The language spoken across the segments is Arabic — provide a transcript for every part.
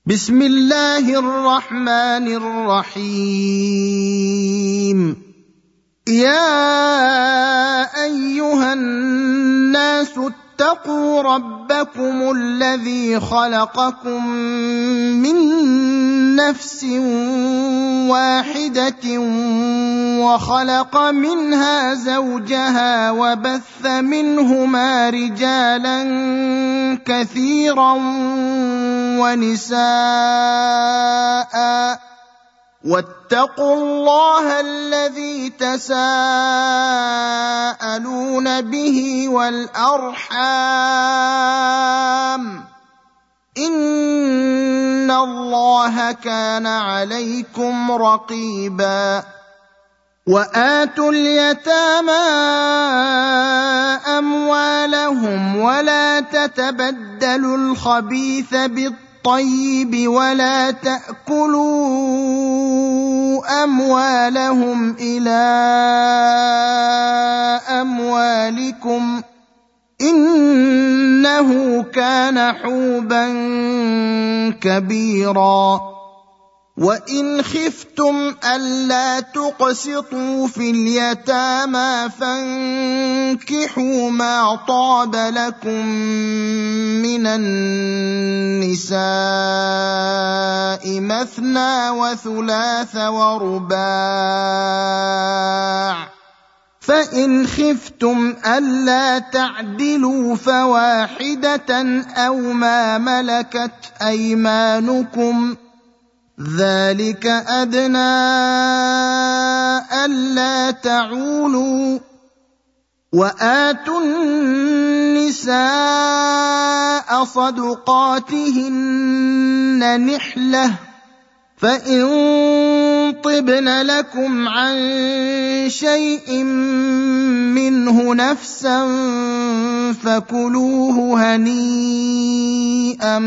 بسم الله الرحمن الرحيم. يا أيها الناس اتقوا ربكم الذي خلقكم من نفس واحدة وخلق منها زوجها وبث منهما رجالا كثيرا ونساء واتقوا الله الذي تساءلون به والأرحام إن الله كان عليكم رقيبا. وآتوا اليتامى أموالهم ولا تتبدلوا الخبيث بالطيب ولا تأكلوا أموالهم إلى أموالكم إنه كان حوبا كبيرا. وإن خفتم ألا تقسطوا في اليتامى فانكحوا ما طاب لكم من النساء مثنى وثلاث ورباع، فإن خفتم ألا تعدلوا فواحدة أو ما ملكت أيمانكم ذلك أدنى ألا تعولوا. وآتوا النساء صدقاتهن نحلة فإن طبن لكم عن شيء منه نفسا فكلوه هنيئا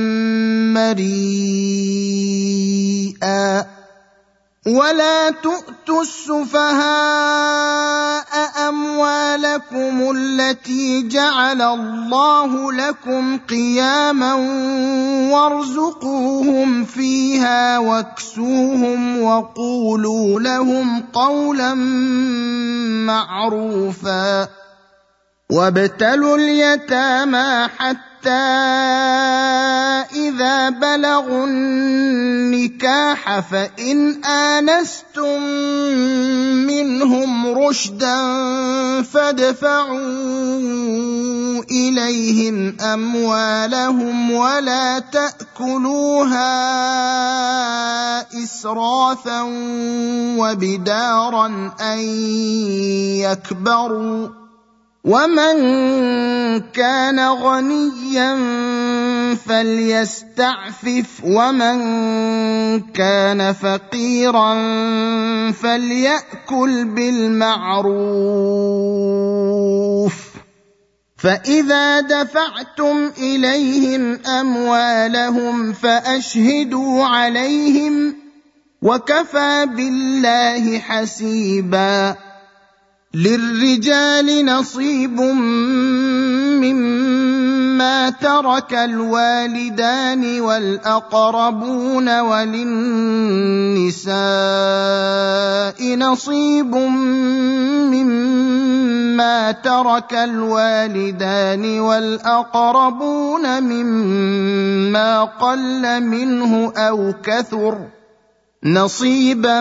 مريئا. ولا تؤتوا السفهاء أموالكم التي جعل الله لكم قياما وارزقوهم فيها واكسوهم وقولوا لهم قولا معروفا. وابتلوا اليتامى حتى إذا بلغوا النكاح فإن آنستم منهم رشدا فادفعوا إليهم أموالهم ولا تأكلوها إسرافا وبدارا أن يكبروا. ومن كان غنيا فليستعفف ومن كان فقيرا فليأكل بالمعروف. فإذا دفعتم إليهم أموالهم فأشهدوا عليهم وكفى بالله حسيبا. للرجال نصيب مما ترك الوالدان والأقربون وللنساء نصيب مما ترك الوالدان والأقربون مما قل منه أو كثر نصيبا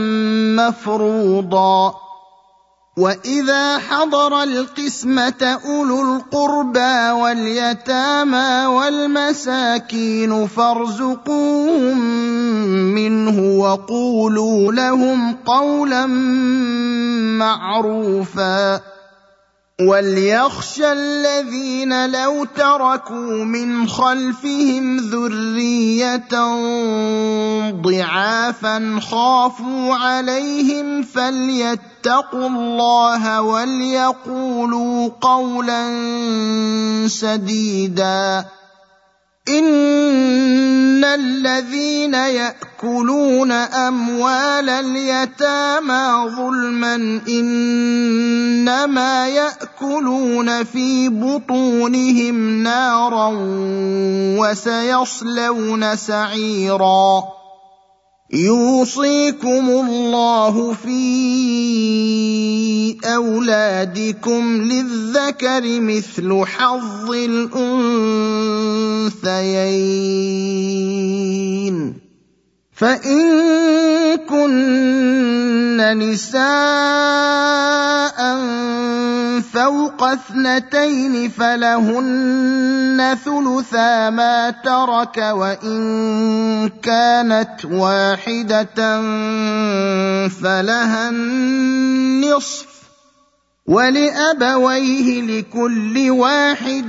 مفروضا. وإذا حضر القسمة أولو القربى واليتامى والمساكين فارزقوهم منه وقولوا لهم قولا معروفا. وليخشى الذين لو تركوا من خلفهم ذرية ضعافا خافوا عليهم فليتقوا الله وليقولوا قولا سديدا. إن الذين يأكلون أموال اليتامى ظلما إنما يأكلون في بطونهم نارا وسيصلون سعيرا يوصيكم الله في أولادكم للذكر مثل حظ الأنثيين فإن كن نساء فوق 2 فلهن ثلثا ما ترك وإن كانت واحدة فلها النصف ولأبويه لكل واحد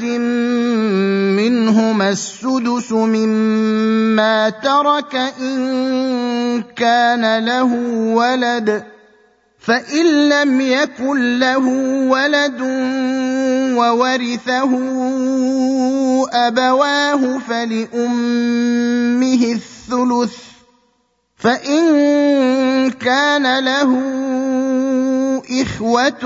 منهما السدس مما ترك إن كان له ولد فإن لم يكن له ولد وورثه أبواه فلأمه الثلث فإن كان له إخوة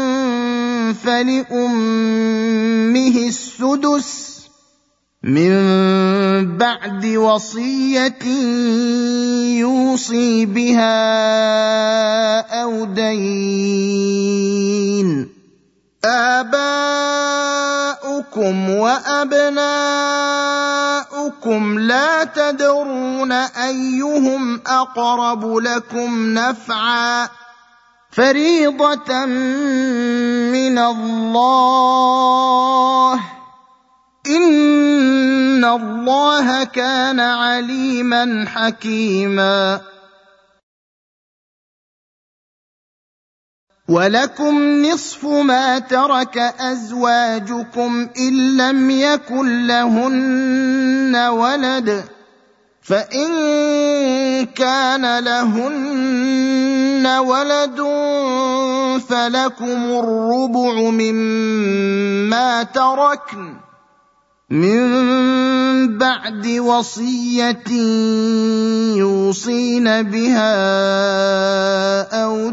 فلأمه السدس من بعد وصية يوصي بها أو دين آباؤكم وأبناؤكم لا تدرون أيهم أقرب لكم نفعا فريضة من الله إن الله كان عليما حكيما ولكم نصف ما ترك أزواجكم إن لم يكن لهن ولد فإن كان لهن ولد فلكم الربع مما تركن من بعد وصية يوصين بها أو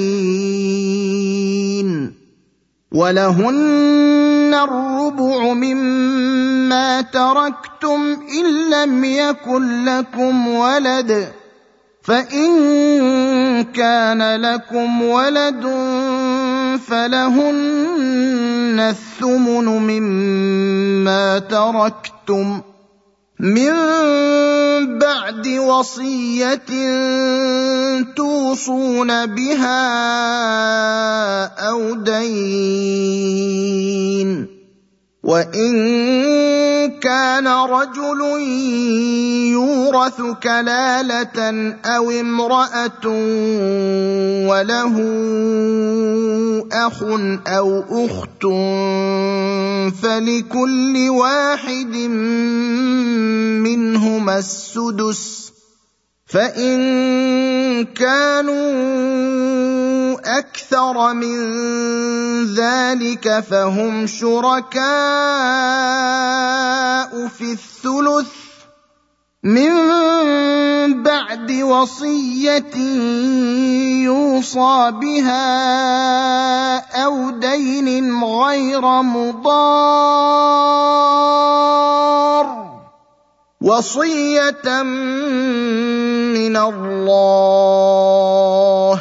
دين ولهن الربع مما تركتم إن لم يكن لكم ولد فإن كان لكم ولد فلهن الثمن مما تركتم من بعد وصية توصون بها أو دين وإن كان رجل يورث كلالة أو امرأة وله أخ أو أخت فلكل واحد منهما السدس فإن كانوا أكثر من ذلك فهم شركاء في الثلث من بعد وصية يوصى بها أو دين غير مضار وصية من الله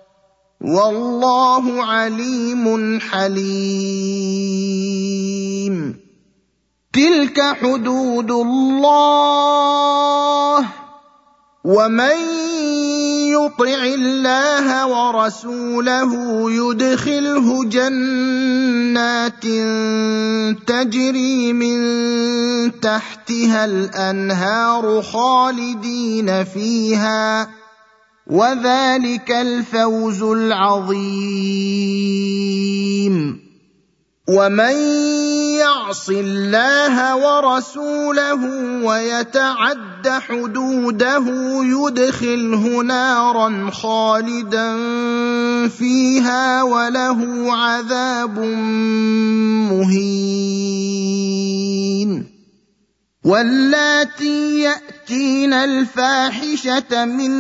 والله عليم حليم تلك حدود الله ومن يطع الله ورسوله يدخله جنات تجري من تحتها الأنهار خالدين فيها وذلك الفوز العظيم ومن يعص الله ورسوله ويتعد حدوده يدخله نارا خالدا فيها وله عذاب مهين واللاتي يأتين الفاحشة من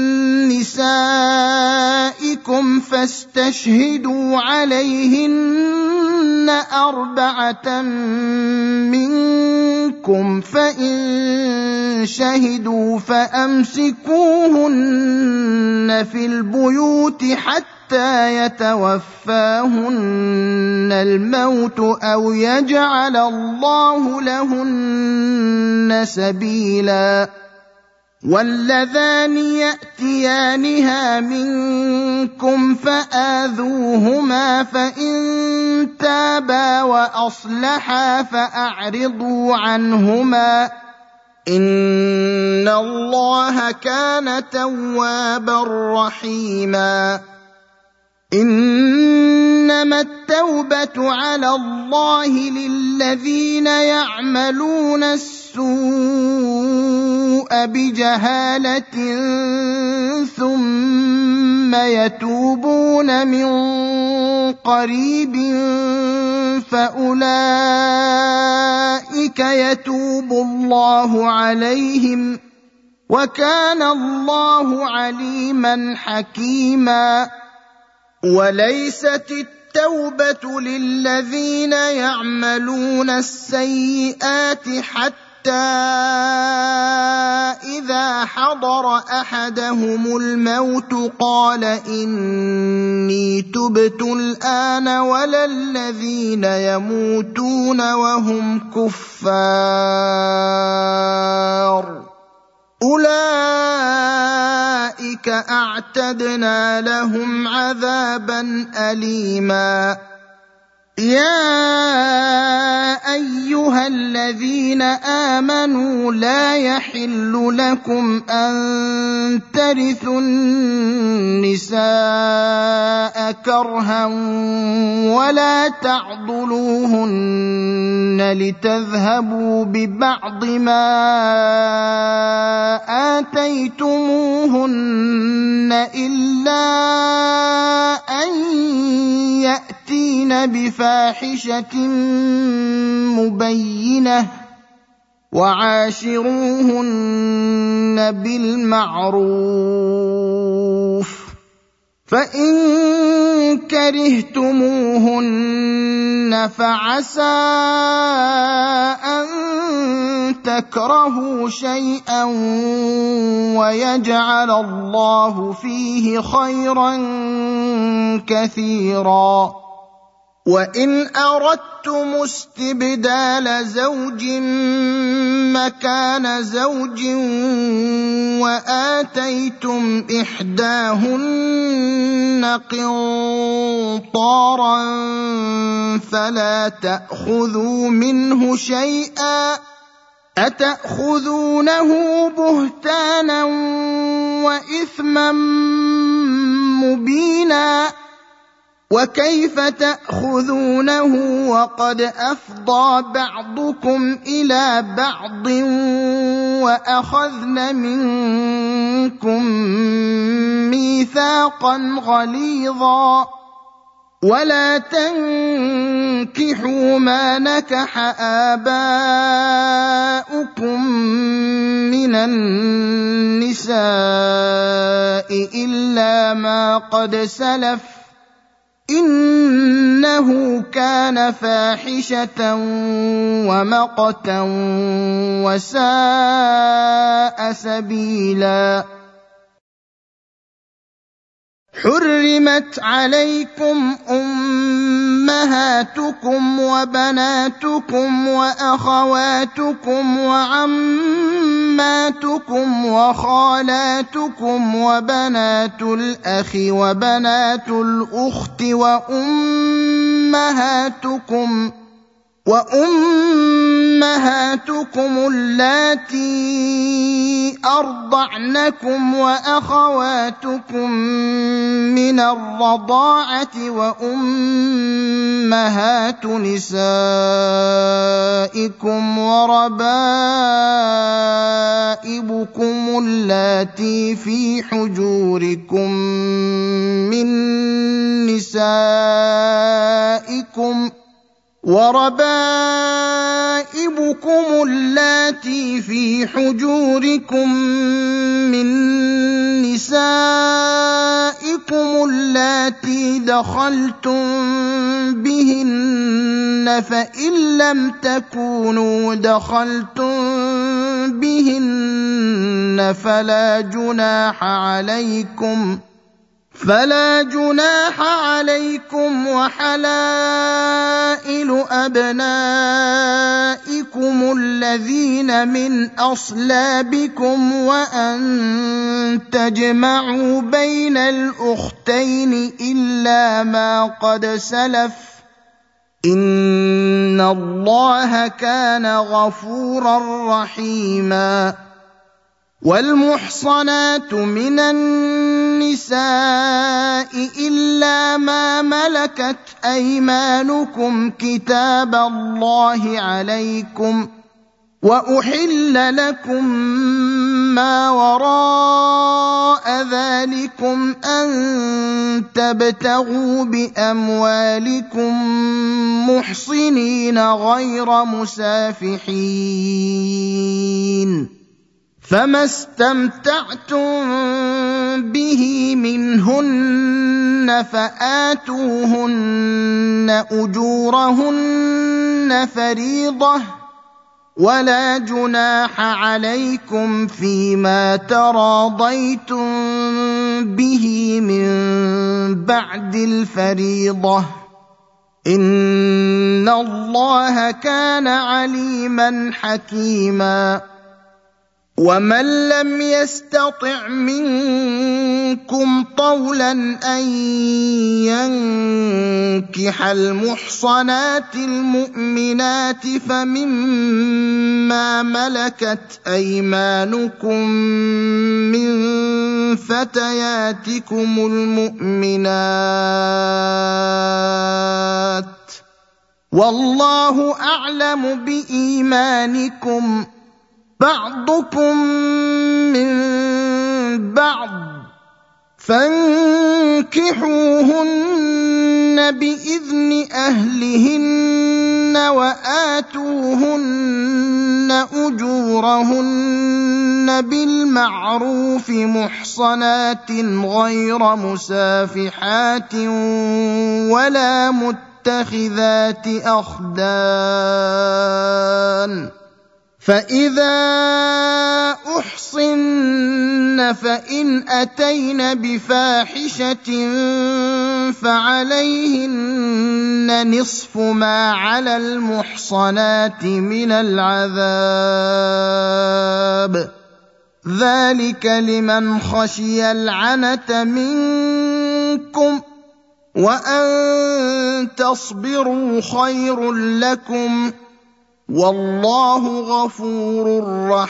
نسائكم فاستشهدوا عليهن 4 منكم، فإن شهدوا فأمسكوهن في البيوت حتى يتوفاهن الموت أو يجعل الله لهن سبيلا. واللذان يأتيانها منكم فآذوهما، فإن تابا وأصلحا فأعرضوا عنهما، إن الله كان توابا رحيما. إنما التوبة على الله للذين يعملون السوء بجهالة ثم يتوبون من قريب فأولئك يتوب الله عليهم، وكان الله عليما حكيما. وليست التوبة للذين يعملون السيئات حتى إذا حضر أحدهم الموت قال إني تبت الآن، ولا الذين يموتون وهم كفار، أولئك أعتدنا لهم عذابا أليما. يا أيها الذين آمنوا لا يحل لكم أن ترثوا النساء كرها ولا تعضلوهن لتذهبوا ببعض ما آتيتموهن إلا أن يأتين بفاحشة مبينة، وعاشروهن بالمعروف، فإن كرهتموهن فعسى أن تكرهوا شيئا ويجعل الله فيه خيرا كثيرا. وإن أردتم استبدال زوج مكان زوج وآتيتم إحداهن قنطارا فلا تأخذوا منه شيئا، أتأخذونه بهتانا وإثما مبينا، وكيف تأخذونه وقد أفضى بعضكم إلى بعض وأخذن منكم ميثاقا غليظا. ولا تنكحوا ما نكح آباؤكم من النساء إلا ما قد سلف، إنه كان فاحشة ومقتا وساء سبيلا. حرمت عليكم أمهاتكم وبناتكم وأخواتكم وعماتكم وخالاتكم وبنات الأخ وبنات الأخت وأمهاتكم اللاتي أرضعنكم وأخواتكم من الرضاعة وأمهات نسائكم وربائبكم اللاتي في حجوركم من نسائكم وربائبكم اللاتي في حجوركم من نسائكم اللاتي دخلتم بهن فإن لم تكونوا دخلتم بهن فلا جناح عليكم وحلائل أبنائكم الذين من أصلابكم وأن تجمعوا بين الأختين إلا ما قد سلف إن الله كان غفورا رحيما والمحصنات من النساء إلا ما ملكت أيمانكم كتاب الله عليكم وأحل لكم ما وراء ذلكم أن تبتغوا بأموالكم محصنين غير مسافحين فما استمتعتم به منهن فآتوهن أجورهن فريضة ولا جناح عليكم فيما تراضيتم به من بعد الفريضة إن الله كان عليما حكيما ومن لم يستطع منكم طولا أن ينكح المحصنات المؤمنات فمما ملكت أيمانكم من فتياتكم المؤمنات والله أعلم بإيمانكم بعضكم من بعض فانكحوهن بإذن أهلهن وآتوهن أجورهن بالمعروف محصنات غير مسافحات ولا متخذات أخدان فإذا أحصن فإن أتين بفاحشة فعليهن نصف ما على المحصنات من العذاب ذلك لمن خشي العنة منكم وأن تصبروا خير لكم والله غفور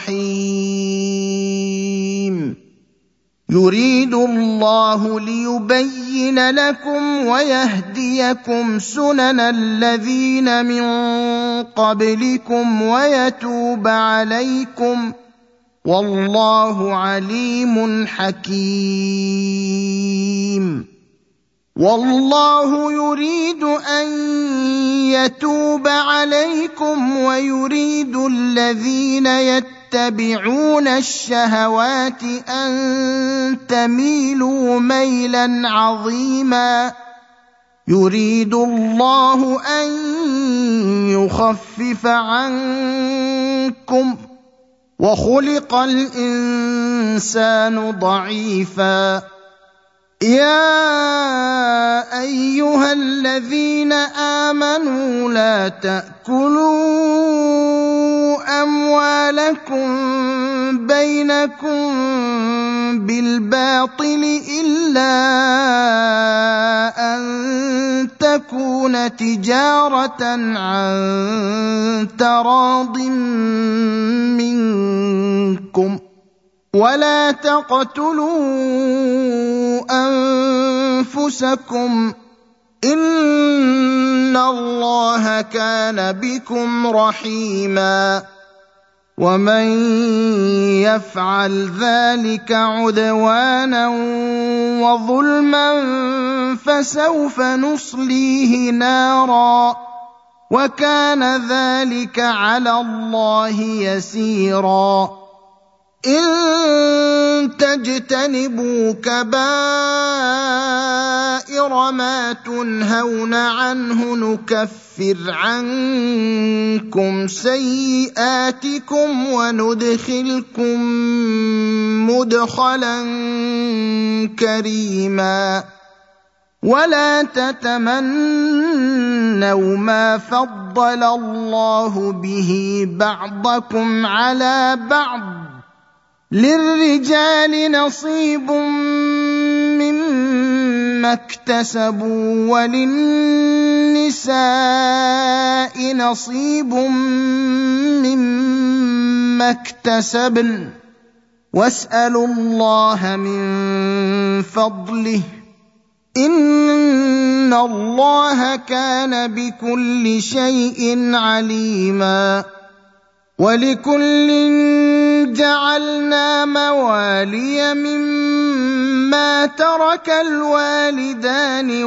رحيم يريد الله ليبين لكم ويهديكم سنن الذين من قبلكم ويتوب عليكم والله عليم حكيم والله يريد أن يتوب عليكم ويريد الذين يتبعون الشهوات أن تميلوا ميلا عظيما يريد الله أن يخفف عنكم وخلق الإنسان ضعيفا يا أيها الذين آمنوا لا تأكلوا أموالكم بينكم بالباطل إلا أن تكون تجارة عن تراض منكم ولا تقتلوا أنفسكم إن الله كان بكم رحيما ومن يفعل ذلك عدوانا وظلما فسوف نصليه نارا وكان ذلك على الله يسيرا إن تجتنبوا كبائر ما تنهون عنه نكفر عنكم سيئاتكم وندخلكم مدخلا كريما ولا تتمنوا ما فضل الله به بعضكم على بعض للرجال نصيب مما اكتسبوا وللنساء نصيب مما اكتسبن واسألوا الله من فضله إن الله كان بكل شيء عليما ولكل جعلنا موالي مما ترك الوالدان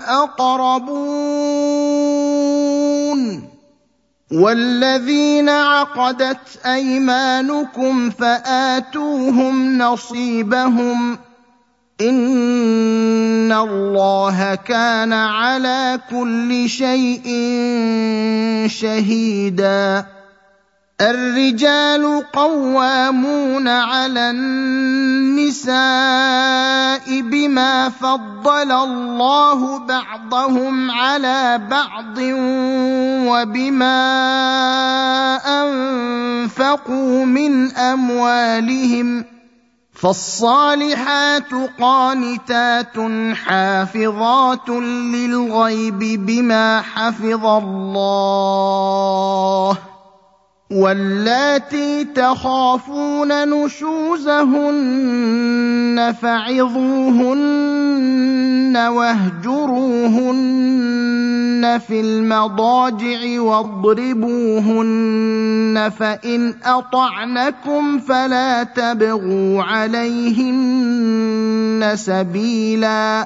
والأقربون والذين عقدت أيمانكم فآتوهم نصيبهم إن الله كان على كل شيء شهيدا الرجال قوامون على النساء بما فضل الله بعضهم على بعض وبما أنفقوا من أموالهم فالصالحات قانتات حافظات للغيب بما حفظ الله واللاتي تخافون نشوزهن فعظوهن واهجروهن في المضاجع واضربوهن فإن أطعنكم فلا تبغوا عليهن سبيلا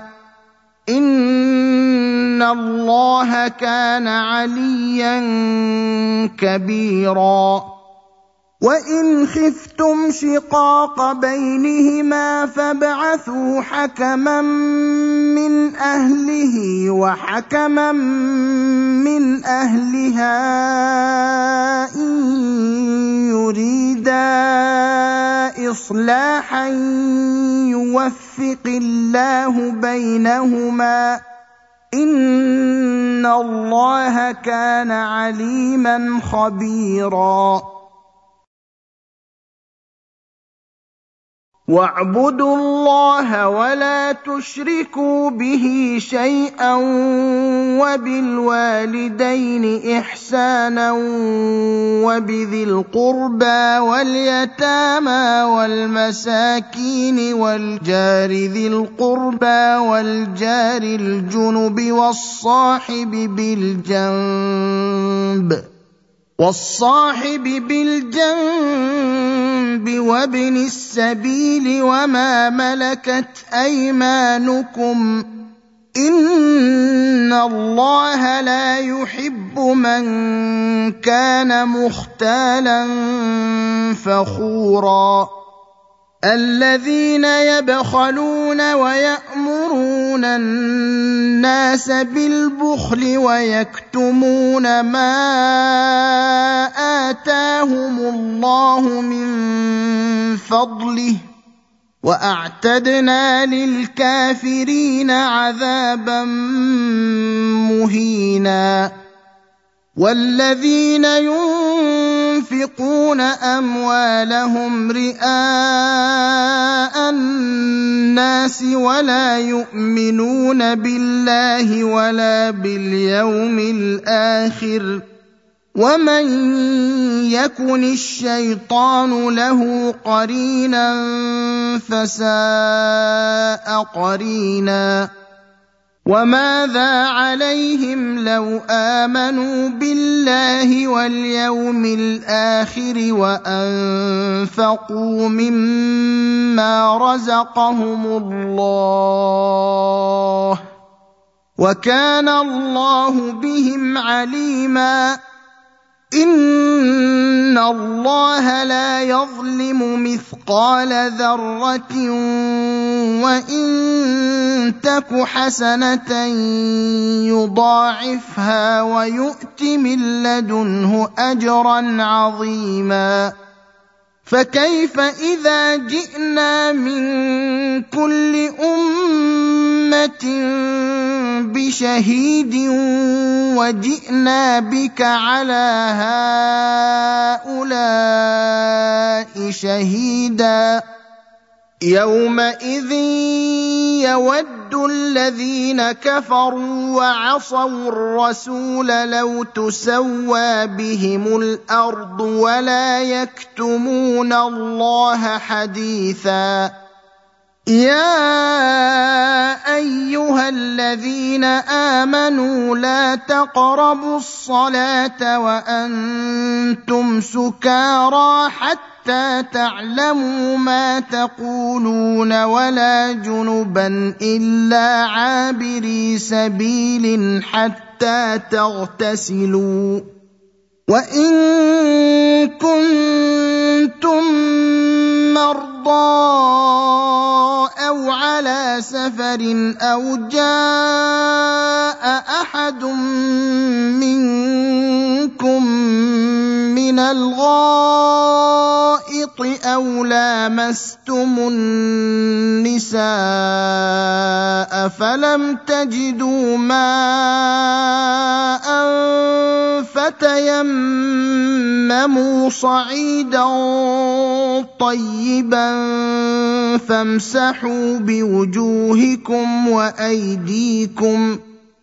إن الله كان عليا كبيرا وإن خفتم شقاق بينهما فابعثوا حكما من أهله وحكما من أهلها إن يريدا إصلاحا يوفق الله بينهما إن الله كان عليما خبيرا واعبدوا الله ولا تشركوا به شيئا وبالوالدين إحسانا وبذي القربى واليتامى والمساكين والجار ذي القربى والجار الجنب والصاحب بالجنب وابن السبيل وما ملكت أيمانكم إن الله لا يحب من كان مختالا فخورا الذين يبخلون ويأمرون الناس بالبخل ويكتمون ما آتاهم الله من فضله وأعتدنا للكافرين عذابا مهينا والذين ينفقون أموالهم رئاء الناس ولا يؤمنون بالله ولا باليوم الآخر ومن يكن الشيطان له قرينا فساء قرينا وماذا عليهم لو آمنوا بالله واليوم الآخر وأنفقوا مما رزقهم الله وكان الله بهم عليما إن الله لا يظلم مثقال ذرة وإن تك حسنة يضاعفها ويؤت من لدنه أجرا عظيما فكيف إذا جئنا من كل أمة بشهيد وجئنا بك على هؤلاء شهيدا يومئذ يود الذين كفروا وعصوا الرسول لو تسوى بهم الأرض ولا يكتمون الله حديثا يا أيها الذين آمنوا لا تقربوا الصلاة وأنتم سكارى حتى تعلموا ما تقولون ولا جنبا إلا عابري سبيل حتى تغتسلوا وإن كنتم مرضى أو على سفر أو جاء أحد منكم من الغائط أو لامستم النساء فلم تجدوا ماء فتيمموا صعيدا طيبا فامسحوا بوجوهكم وأيديكم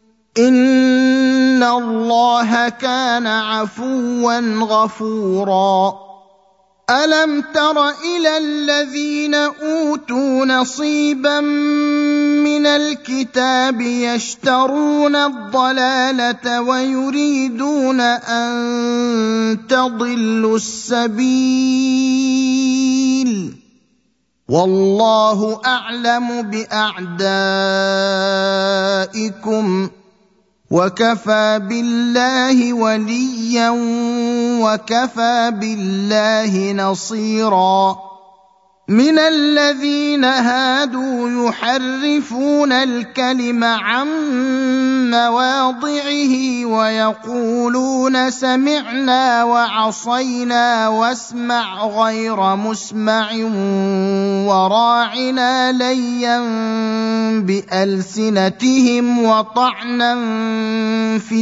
إن الله كان عفوا غفورا ألم تر إلى الذين أوتوا نصيبا من الكتاب يشترون الضلالة ويريدون أن تضلوا السبيل والله أعلم بأعدائكم وكفى بالله وليا وكفى بالله نصيرا من الذين هادوا يحرفون الكلم عن مواضعه ويقولون سمعنا وعصينا واسمع غير مسمع وراعنا ليا بألسنتهم وطعنا في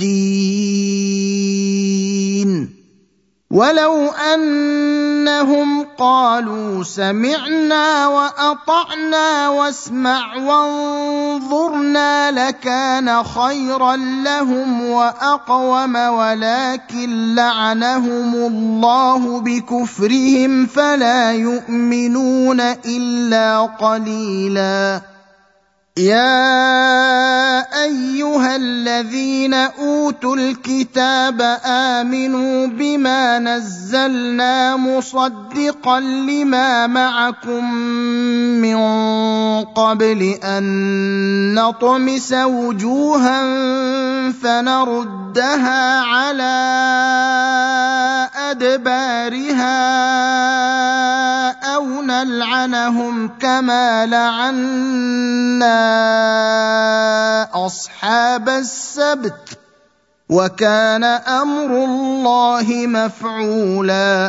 الدين ولو أنهم قالوا سمعنا وأطعنا واسمع وانظرنا لكان خيرا لهم وأقوم ولكن لعنهم الله بكفرهم فلا يؤمنون إلا قليلا يا أيها الذين أوتوا الكتاب آمنوا بما نزلنا مصدقا لما معكم من قبل أن نطمس وجوها فنردها على أدبارها أو نلعنهم كما لعنا أصحاب السبت وكان أمر الله مفعولا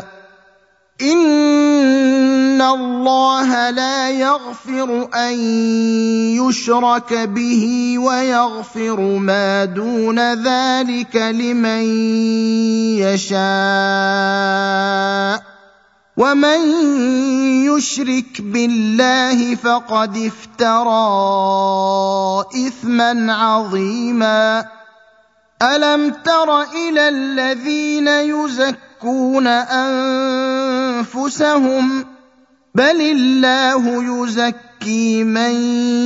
إن الله لا يغفر أن يشرك به ويغفر ما دون ذلك لمن يشاء ومن يشرك بالله فقد افترى إثما عظيما ألم تر إلى الذين يزكون أنفسهم بل الله يزكي من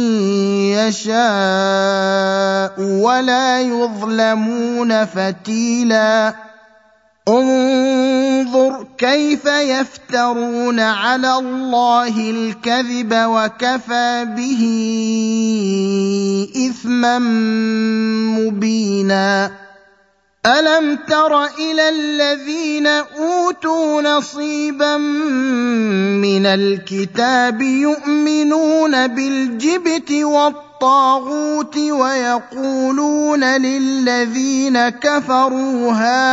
يشاء ولا يظلمون فتيلا انظر كيف يفترون على الله الكذب وكفى به إثما مبينا ألم تر إلى الذين أوتوا نصيبا من الكتاب يؤمنون بالجبت والطاغوت ويقولون للذين كفروا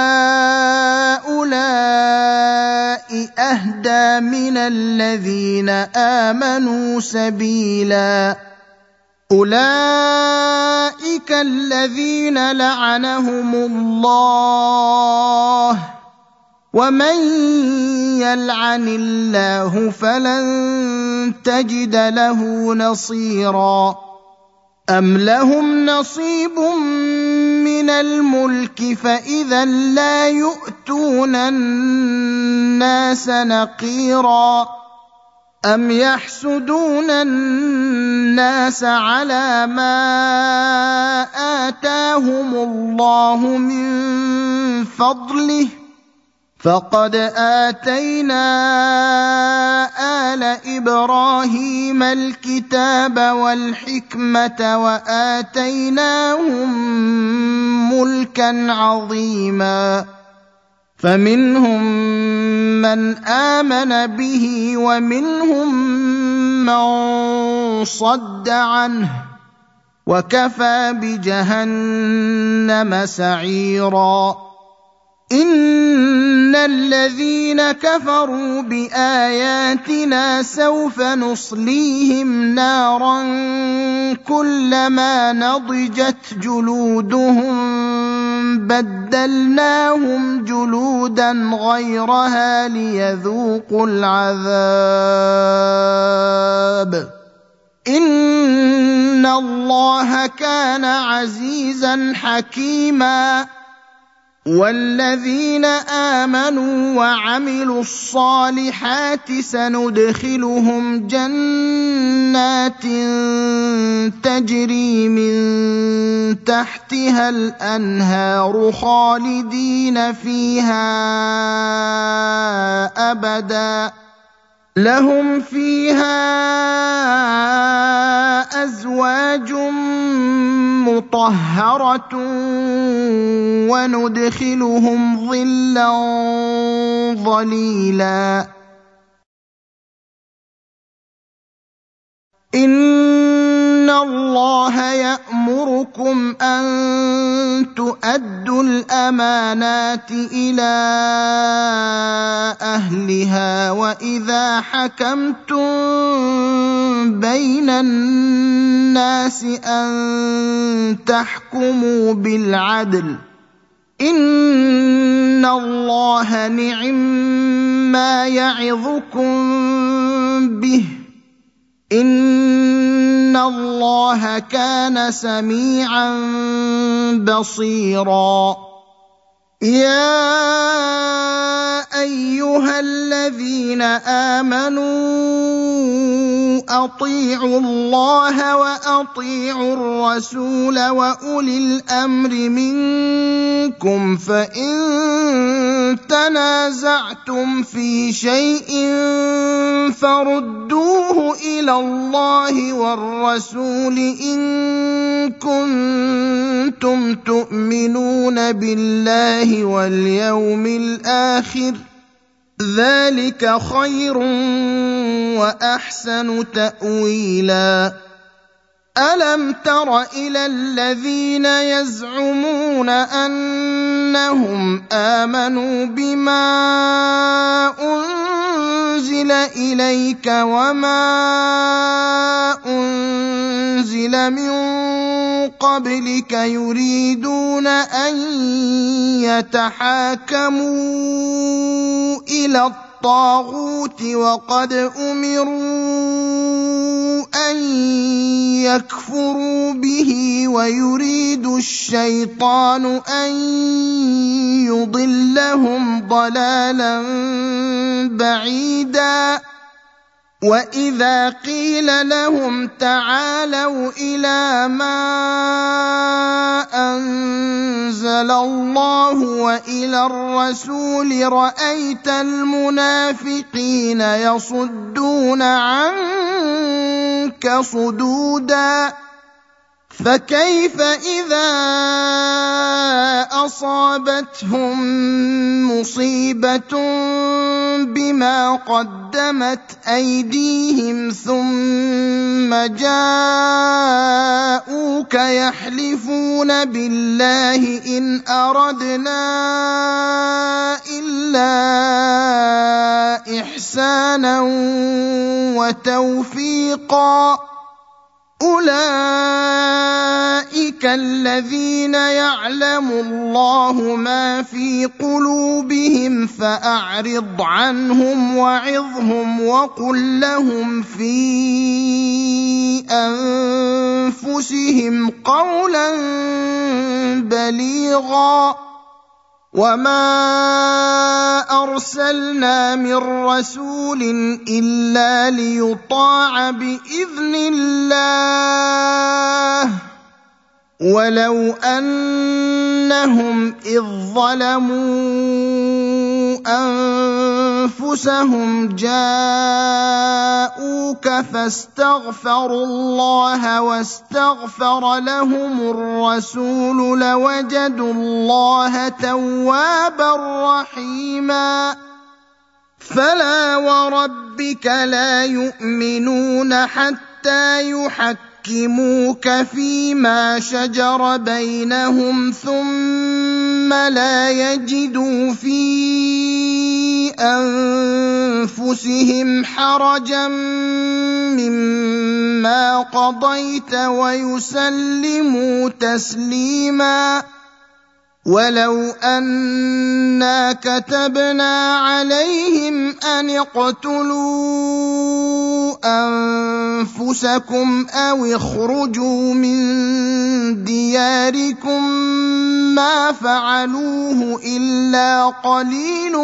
هؤلاء أهدى من الذين آمنوا سبيلا أولئك الذين لعنهم الله ومن يلعن الله فلن تجد له نصيرا أم لهم نصيب من الملك فإذا لا يؤتون الناس نقيرا أم يحسدون الناس على ما آتاهم الله من فضله فقد آتينا آل إبراهيم الكتاب والحكمة وآتيناهم ملكا عظيما فمنهم من آمن به ومنهم من صد عنه وكفى بجهنم سعيرا إن الذين كفروا بآياتنا سوف نصليهم نارا كلما نضجت جلودهم بدلناهم جلودا غيرها ليذوقوا العذاب إن الله كان عزيزا حكيما والذين آمنوا وعملوا الصالحات سندخلهم جنات تجري من تحتها الأنهار خالدين فيها أبدا لهم فيها أزواج مطهرة وندخلهم ظلا ظليلا إن الله يأمركم أن تؤدوا الأمانات إلى أهلها وإذا حكمتم بين الناس أن تحكموا بالعدل إن الله نعما يعظكم به إن الله كان سميعا بصيرا يا أيها الذين آمنوا أطيعوا الله وأطيعوا الرسول وأولي الأمر منكم فإن تنازعتم في شيء فردوه إلى الله والرسول إن كنتم تؤمنون بالله واليوم الآخر ذلك خير وأحسن تأويلا ألم تر إلى الذين يزعمون أنهم آمنوا بما أنزل إليك وما أنزل من قبلك يريدون أن يتحاكموا إلى الطاغوت وقد أمروا أن يكفروا به ويريد الشيطان أن يضلهم ضلالا بعيدا وإذا قيل لهم تعالوا إلى ما أنزل الله وإلى الرسول رأيت المنافقين يصدون عنك صدودا فكيف إذا أصابتهم مصيبة بما قدمت أيديهم ثم جاءوك يحلفون بالله إن أردنا إلا إحسانا وتوفيقا أولئك الذين يعلم الله ما في قلوبهم فأعرض عنهم وعظهم وقل لهم في أنفسهم قولا بليغا وما أرسلنا من رسول إلا ليطاع بإذن الله ولو أنهم إذ ظلموا أنفسهم جاءوك فاستغفروا الله واستغفر لهم الرسول لوجدوا الله توابا رحيما فلا وربك لا يؤمنون حتى يحكموك فيما شجر بينهم ثم لا يجدوا في أنفسهم حرجا مما قضيت ويسلموا تسليما ولو أنا كتبنا عليهم أن اقتلوا أنفسكم أو اخرجوا من دياركم ما فعلوه إلا قليل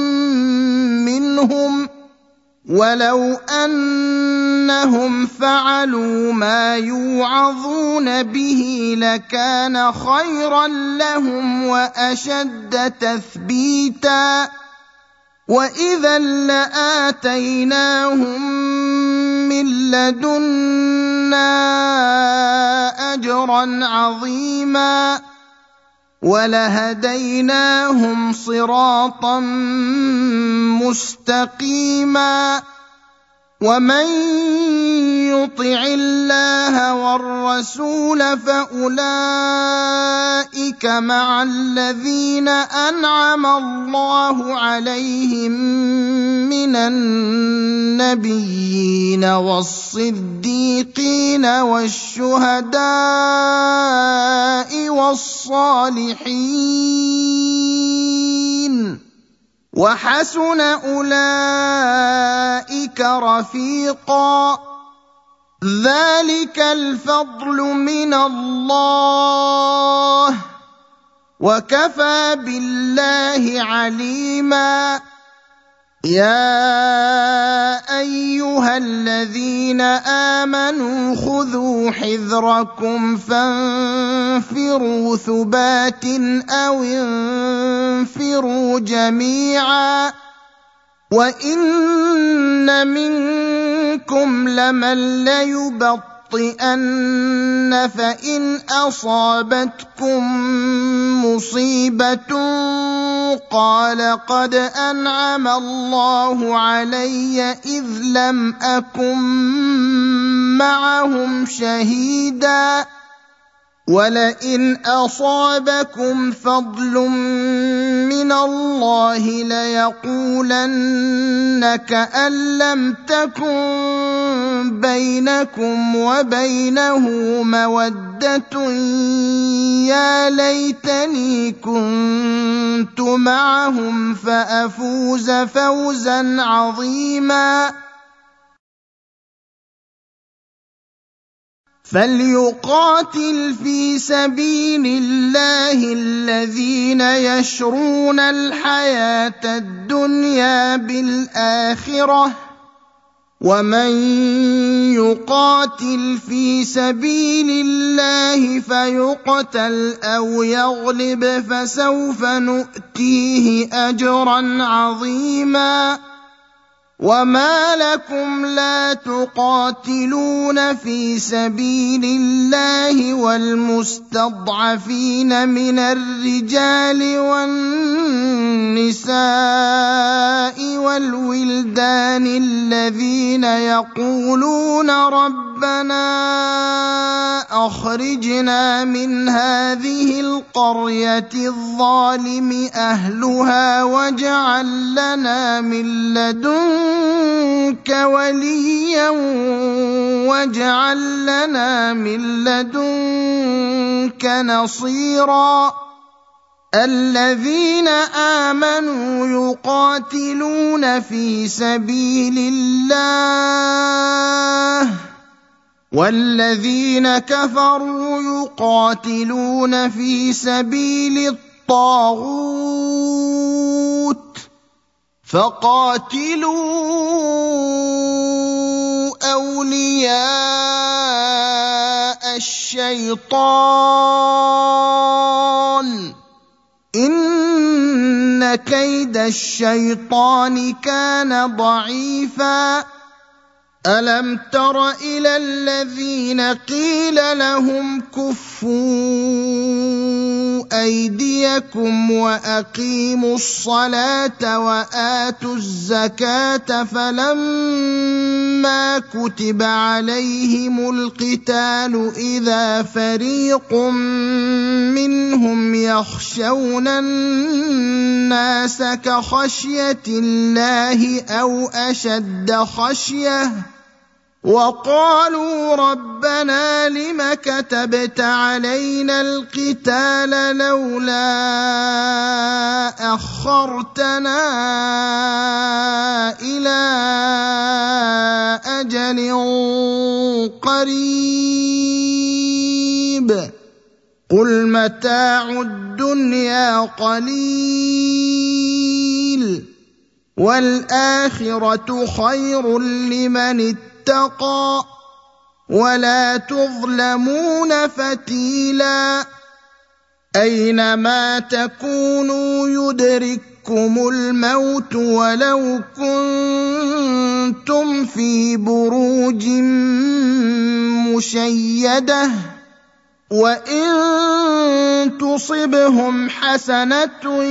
منهم ولو أنهم فعلوا ما يوعظون به لكان خيرا لهم وأشد تثبيتا وإذا لآتيناهم من لدنا أجرا عظيما ولهديناهم صراطا مستقيما ومن يطع الله والرسول فأولئك مع الذين أنعم الله عليهم من النبيين والصديقين والشهداء والصالحين وحسن أولئك رفيقا ذلك الفضل من الله وكفى بالله عليما يا أيها الذين آمنوا خذوا حذركم فانفروا ثبات أو انفروا جميعا وإن منكم لمن ليبطئن فإن أصابتكم مصيبة قال قد أنعم الله علي إذ لم أكن معهم شهيدا ولئن أصابكم فضل من الله ليقولن كأن لم تكن بينكم وبينه مودة يا ليتني كنت معهم فأفوز فوزا عظيما فليقاتل في سبيل الله الذين يشرون الحياة الدنيا بالآخرة ومن يقاتل في سبيل الله فيقتل أو يغلب فسوف نؤتيه أجرا عظيما وما لكم لا تقاتلون في سبيل الله والمستضعفين من الرجال والنساء والولدان الذين يقولون ربنا أخرجنا من هذه القرية الظالم أهلها واجعل لنا من لدنك وليا واجعل لنا من لدنك نصيرا الذين آمنوا يقاتلون في سبيل الله والذين كفروا يقاتلون في سبيل الطاغوت فقاتلوا أولياء الشيطان إن كيد الشيطان كان ضعيفا ألم تر إلى الذين قيل لهم كفوا أيديكم وأقيموا الصلاة وآتوا الزكاة فلما كتب عليهم القتال إذا فريق منهم يخشون الناس كخشية الله أو أشد خشية وقالوا ربنا لم كتبت علينا القتال لولا أخرتنا إلى أجل قريب قل متاع الدنيا قليل والآخرة خير لمن اتقى ولا تظلمون فتيلا أينما تكونوا يدرككم الموت ولو كنتم في بروج مشيدة وإن تصبهم حسنة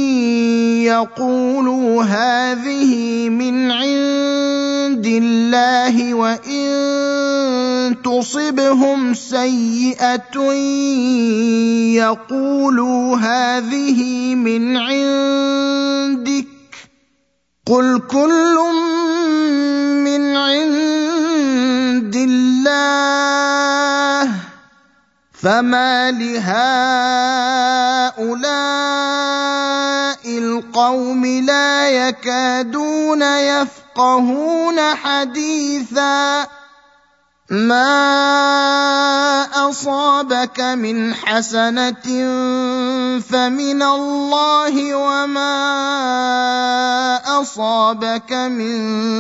يقولوا هذه من عند الله وإن تصبهم سيئة يقولوا هذه من عندك قل كل من عند الله فما لهؤلاء القوم لا يكادون يفقهون حديثا ما أصابك من حسنة فمن الله وما أصابك من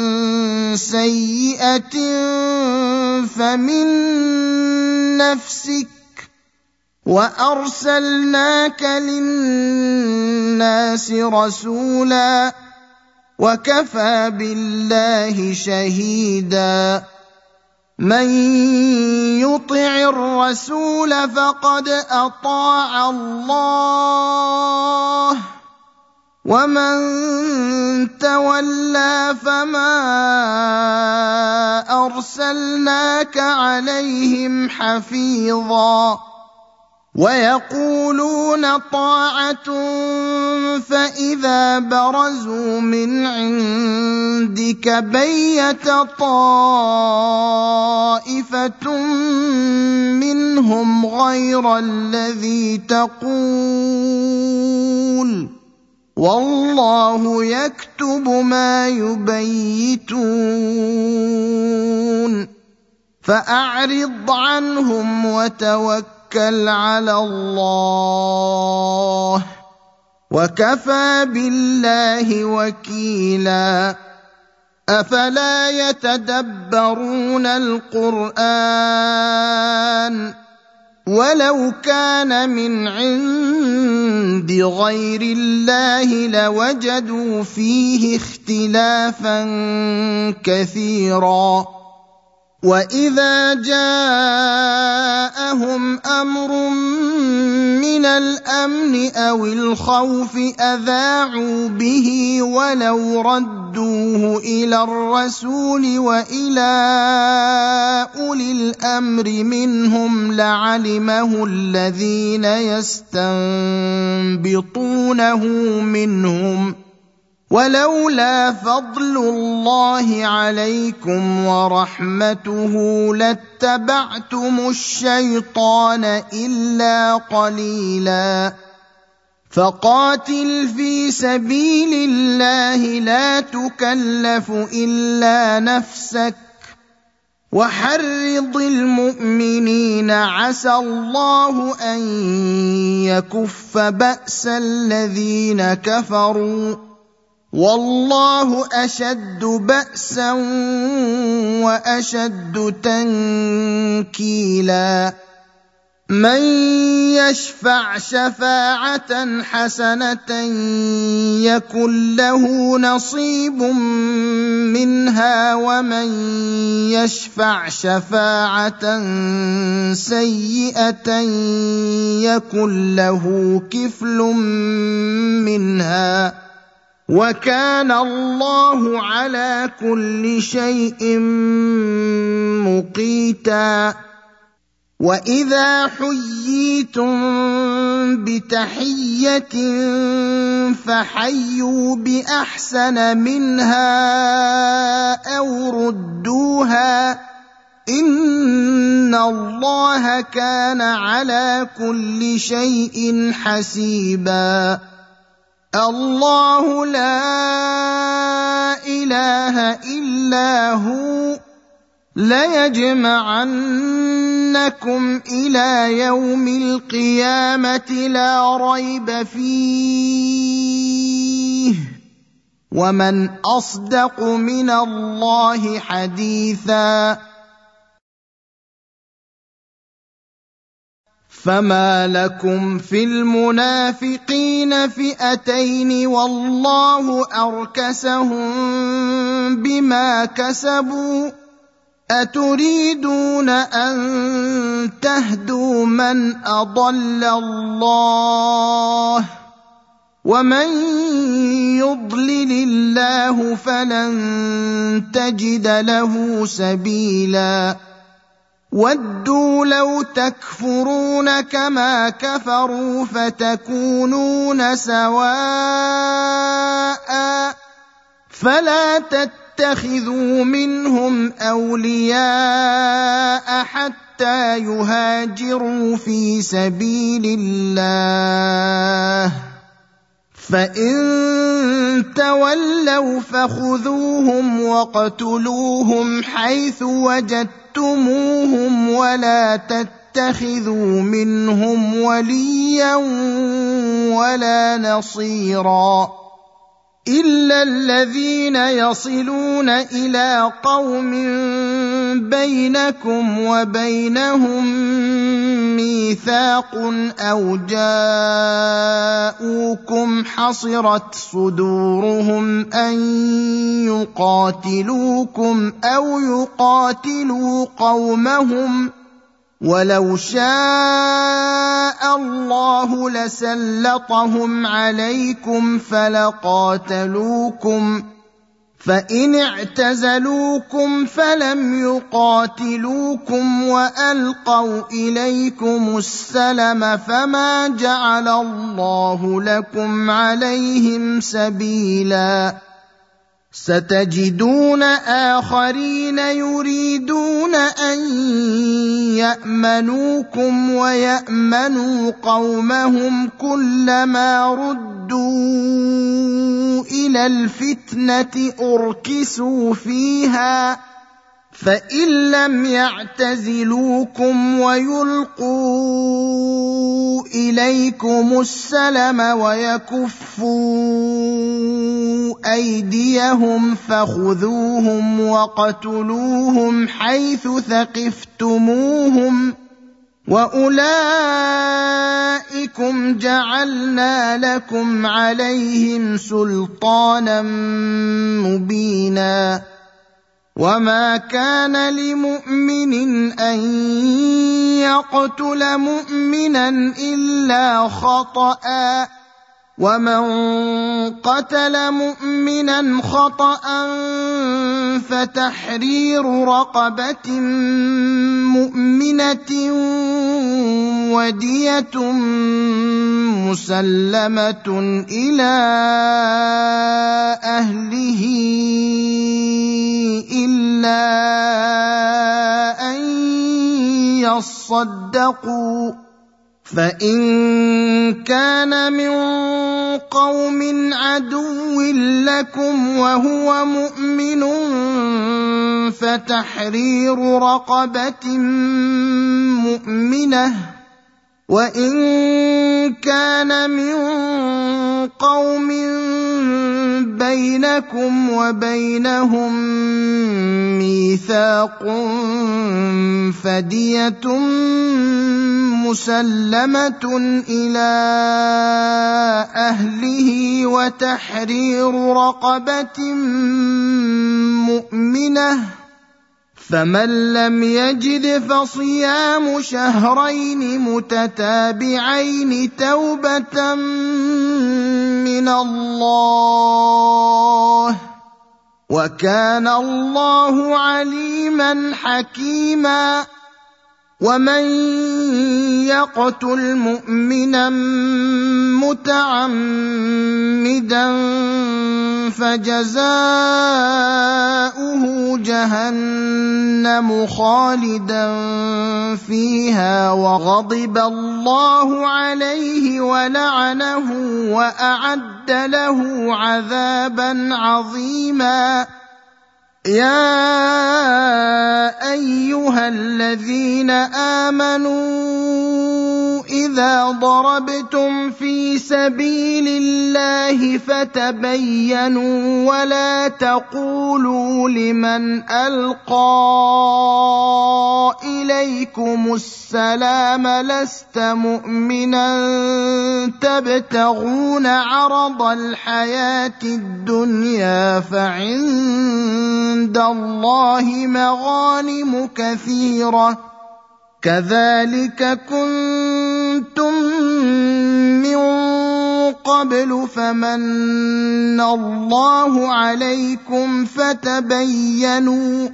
سيئة فمن نفسك وأرسلناك للناس رسولا وكفى بالله شهيدا من يطع الرسول فقد أطاع الله ومن تولى فما أرسلناك عليهم حفيظا ويقولون طاعة فإذا برزوا من عندك بيت طائفة منهم غير الذي تقول والله يكتب ما يبيتون فأعرض عنهم وتوكل على الله وكفى بالله وكيلا أفلا يتدبرون القرآن ولو كان من عند غير الله لوجدوا فيه اختلافا كثيرا وإذا جاءهم أمر من الأمن أو الخوف أذاعوا به ولو ردوه إلى الرسول وإلى أولي الأمر منهم لعلمه الذين يستنبطونه منهم ولولا فضل الله عليكم ورحمته لاتبعتم الشيطان إلا قليلا فقاتل في سبيل الله لا تكلف إلا نفسك وحرض المؤمنين عسى الله أن يكف بأس الذين كفروا والله أشد بأسا وأشد تنكيلا من يشفع شفاعة حسنة يكن له نصيب منها ومن يشفع شفاعة سيئة يكن له كفل منها وكان الله على كل شيء مقيتا وإذا حييتم بتحية فحيوا بأحسن منها أو ردوها إن الله كان على كل شيء حسيبا الله لا إله إلا هو ليجمعنكم إلى يوم القيامة لا ريب فيه ومن أصدق من الله حديثا فما لكم في المنافقين فئتين والله أركسهم بما كسبوا أتريدون أن تهدوا من أضل الله ومن يضلل الله فلن تجد له سبيلا ودوا لو تكفرون كما كفروا فتكونون سواء فلا تتخذوا منهم أولياء حتى يهاجروا في سبيل الله فإن تولوا فخذوهم واقتلوهم حيث وجدتموهم ولا تتخذوا منهم وليا ولا نصيرا إلا الذين يصلون إلى قوم بينكم وبينهم ميثاق أو جاءوكم حصرت صدورهم أن يقاتلوكم أو يقاتلوا قومهم ولو شاء الله لسلطهم عليكم فلقاتلوكم فإن اعتزلوكم فلم يقاتلوكم وألقوا إليكم السلم فما جعل الله لكم عليهم سبيلا ستجدون آخرين يريدون أن يأمنوكم ويأمنوا قومهم كلما ردوا إلى الفتنة أركسوا فيها فإن لم يعتزلوكم ويلقوا إليكم السلم ويكفوا أيديهم فخذوهم وقتلوهم حيث ثقفتموهم وأولئكم جعلنا لكم عليهم سلطانا مبينا وما كان لمؤمن أن يقتل مؤمنا إلا خطأ ومن قتل مؤمنا خطأ فتحرير رقبة مؤمنة ودية مسلمة إلى أهله إلا أن يصدقوا فإن كان من قوم عدو لكم وهو مؤمن فتحرير رقبة مؤمنة وإن كان من قوم بينكم وبينهم ميثاق فدية مسلمة إلى أهله وتحرير رقبة مؤمنة فمن لم يجد فصيام شهرين متتابعين توبة من الله وكان الله عليما حكيما ومن يقتل مؤمنا متعمدا فجزاؤه جهنم خالدا فيها وغضب الله عليه ولعنه وأعد له عذابا عظيما يا أيها الذين آمنوا إذا ضربتم في سبيل الله فتبينوا ولا تقولوا لمن ألقى إليكم السلام لست مؤمنا تبتغون عرض الحياة الدنيا فعند الله مغانم كثيرة كذلك كنتم من قبل فمن الله عليكم فتبينوا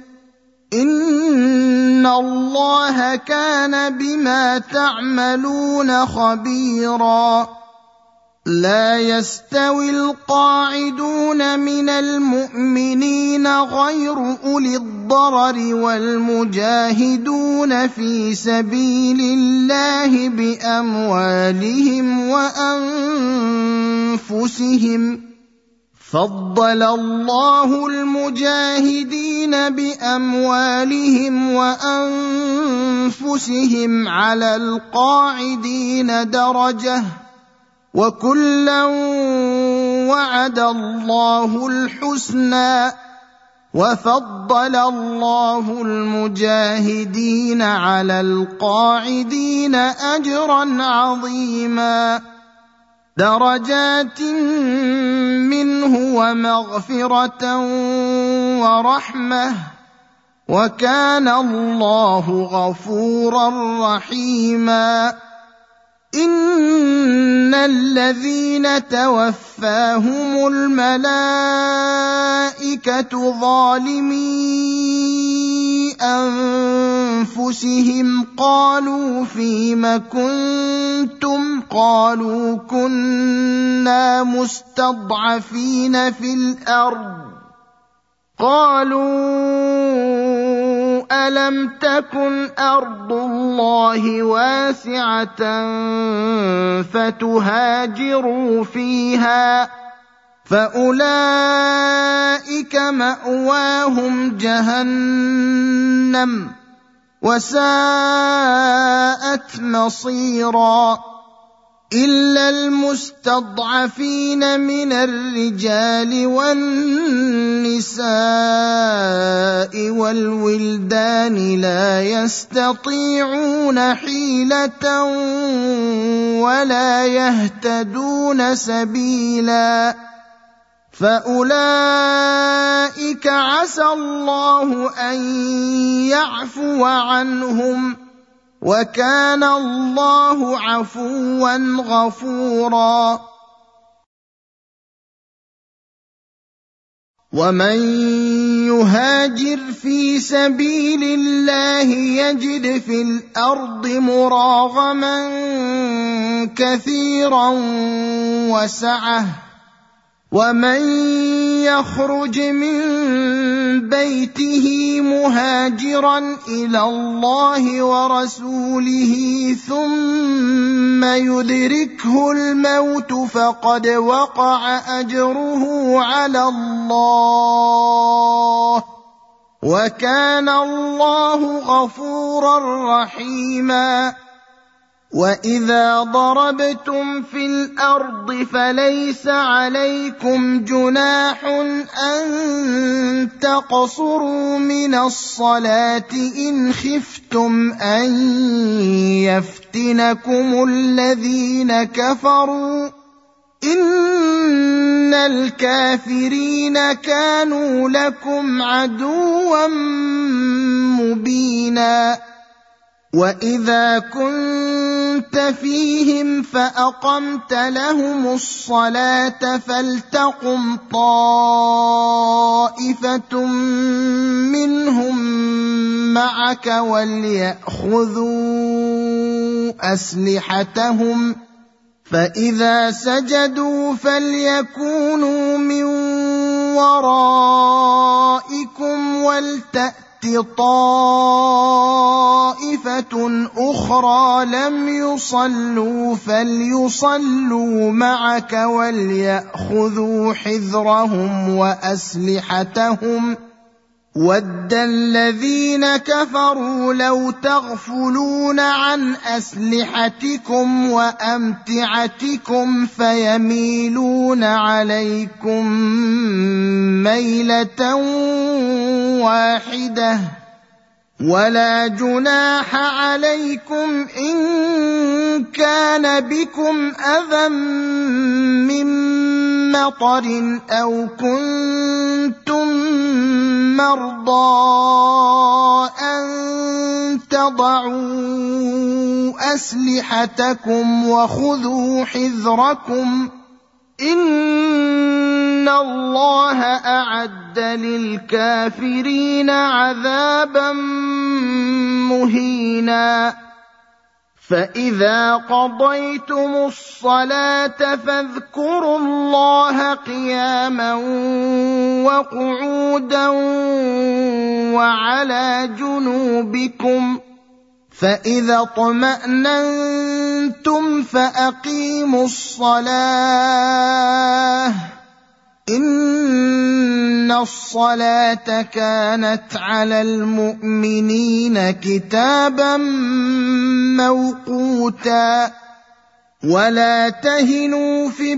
إن الله كان بما تعملون خبيرا لا يستوي القاعدون من المؤمنين غير أولي الضرر والمجاهدون في سبيل الله بأموالهم وأنفسهم فضل الله المجاهدين بأموالهم وأنفسهم على القاعدين درجة وكلا وعد الله الحسنى وفضل الله المجاهدين على القاعدين أجرا عظيما درجات منه ومغفرة ورحمة وكان الله غفورا رحيما إن الذين توفاهم الملائكة ظالمي أنفسهم قالوا فيم كنتم قالوا كنا مستضعفين في الأرض قالوا ألم تكن أرض الله واسعة فتهاجروا فيها فاولئك ماواهم جهنم وساءت مصيرا الا المستضعفين من الرجال والنساء والولدان لا يستطيعون حيلة ولا يهتدون سبيلا فاولئك عسى الله ان يعفو عنهم وكان الله عفوا غفورا ومن يهاجر في سبيل الله يجد في الارض مراغما كثيرا وسعه ومن يخرج من بيته مهاجرا الى الله ورسوله ثم يدركه الموت فقد وقع اجره على الله وكان الله غفورا رحيما واذا ضربتم في الارض فليس عليكم جناح ان تقصروا من الصلاه ان خفتم ان يفتنكم الذين كفروا ان الكافرين كانوا لكم عدوا مبينا واذا كنت فيهم فاقمت لهم الصلاه فلتقم طائفه منهم معك ولياخذوا اسلحتهم فاذا سجدوا فليكونوا من ورائكم ولتأت طائفة أخرى لم يصلوا فليصلوا معك وليأخذوا حذرهم وأسلحتهم ود الذين كفروا لو تغفلون عن أسلحتكم وأمتعتكم فيميلون عليكم ميلة واحدة ولا جناح عليكم إن كان بكم أذى من مطر أو كنتم مرضى أن تضعوا أسلحتكم وخذوا حذركم إن الله أعد للكافرين عذابا مهينا فإذا قضيتم الصلاة فاذكروا الله قياما وقعودا وعلى جنوبكم فإذا اطمأننتم فأقيموا الصلاة إن الصلاة كانت على المؤمنين كتابا موقوتا ولا تهنوا في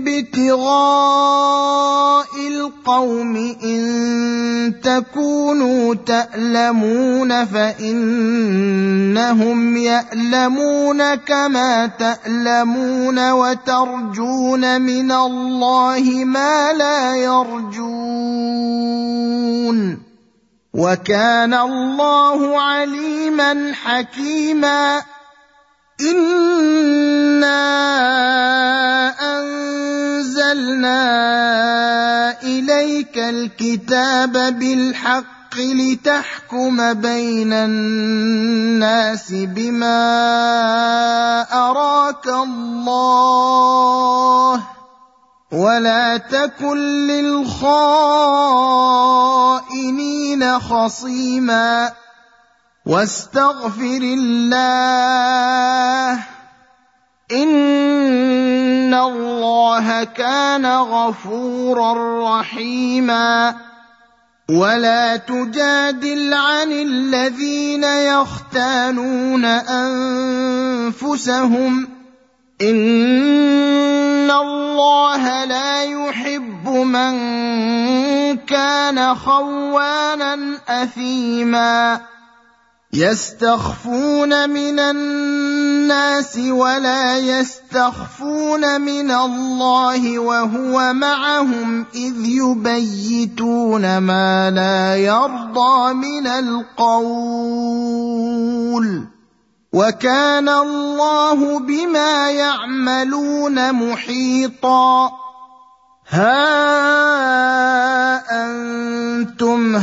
ابتغاء القوم إن تكونوا تألمون فإنهم يألمون كما تألمون وترجون من الله ما لا يرجون وكان الله عليما حكيما إنا أنزلنا إليك الكتاب بالحق لتحكم بين الناس بما أراك الله ولا تكن للخائنين خصيما واستغفر الله إن إِنَّ اللَّهَ كَانَ غَفُورًا رَّحِيمًا ولا تجادل عن الذين يختانون أنفسهم إن الله لا يحب من كان خوانا أثيما يستخفون من الناس ولا يستخفون من الله وهو معهم إذ يبيتون ما لا يرضى من القول وكان الله بما يعملون محيطا ها أنتم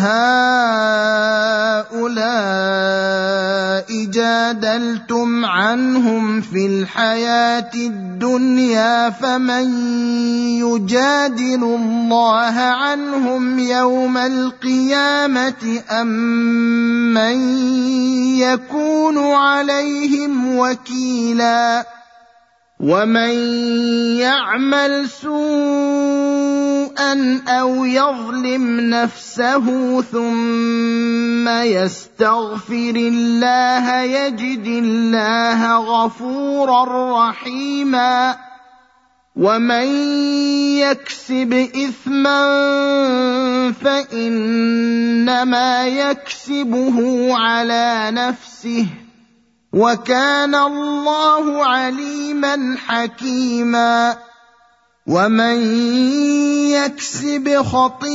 هؤلاء جادلتم عنهم في الحياة الدنيا فمن يجادل الله عنهم يوم القيامة أم من يكون عليهم وكيلا ومن يعمل سوءا أو يظلم نفسه ثم يستغفر الله يجد الله غفورا رحيما ومن يكسب إثما فإنما يكسبه على نفسه وكان الله عليما حكيما ومن يكسب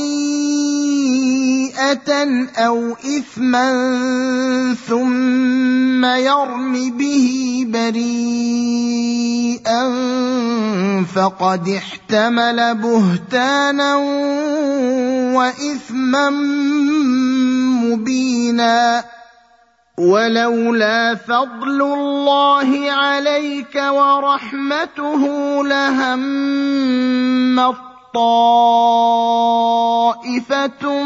خطيئة أو إثما ثم يرم به بريئا فقد احتمل بهتانا وإثما مبينا ولولا فضل الله عليك ورحمته لهمت طائفة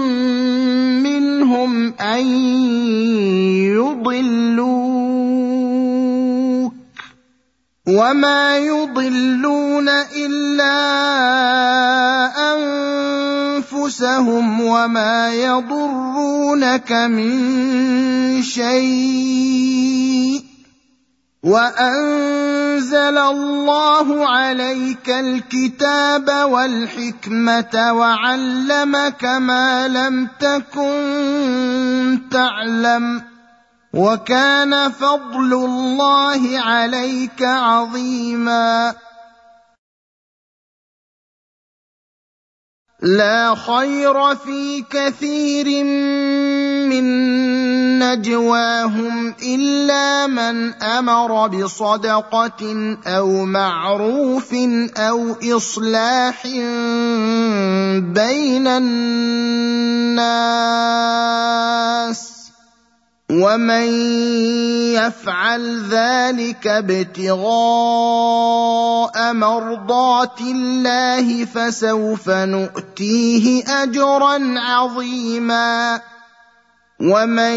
منهم أن يضلوك وما يضلون إلا أنفسهم وما يضرونك من شيء وأنزل الله عليك الكتاب والحكمة وعلمك ما لم تكن تعلم وكان فضل الله عليك عظيما لا خير في كثير من نجواهم إلا من أمر بصدقة أو معروف أو إصلاح بين الناس ومن يفعل ذلك ابتغاء مرضات الله فسوف نؤتيه أجرا عظيما ومن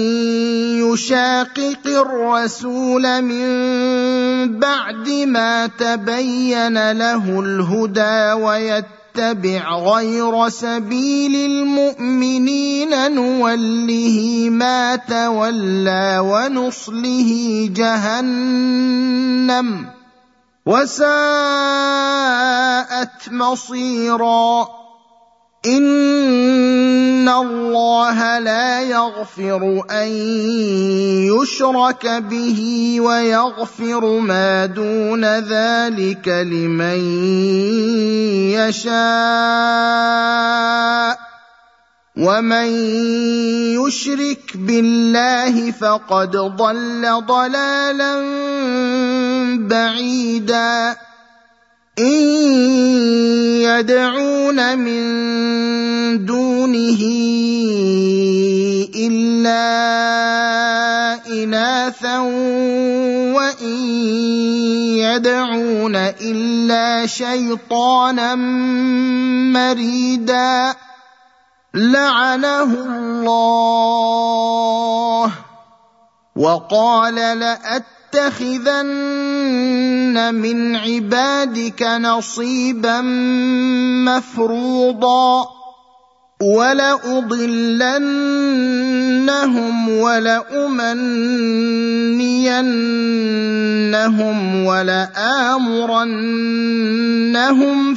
يشاقق الرسول من بعد ما تبين له الهدى ويتبع غير سبيل المؤمنين نوله ما تولى ونصله جهنم وساءت مصيرا إن الله لا يغفر أن يشرك به ويغفر ما دون ذلك لمن يشاء ومن يشرك بالله فقد ضل ضلالا بعيدا إن يدعون من دونه إلا إناثا وإن يدعون إلا شيطانا مريدا لعنه الله وقال لَيَتَّخِذَنَّ مِنْ عِبَادِكَ نَصِيبًا مَفْرُوضًا وَلَأُضِلَّنَّهُمْ وَلَأُمَنِّيَنَّهُمْ وَلَآمُرَنَّهُمْ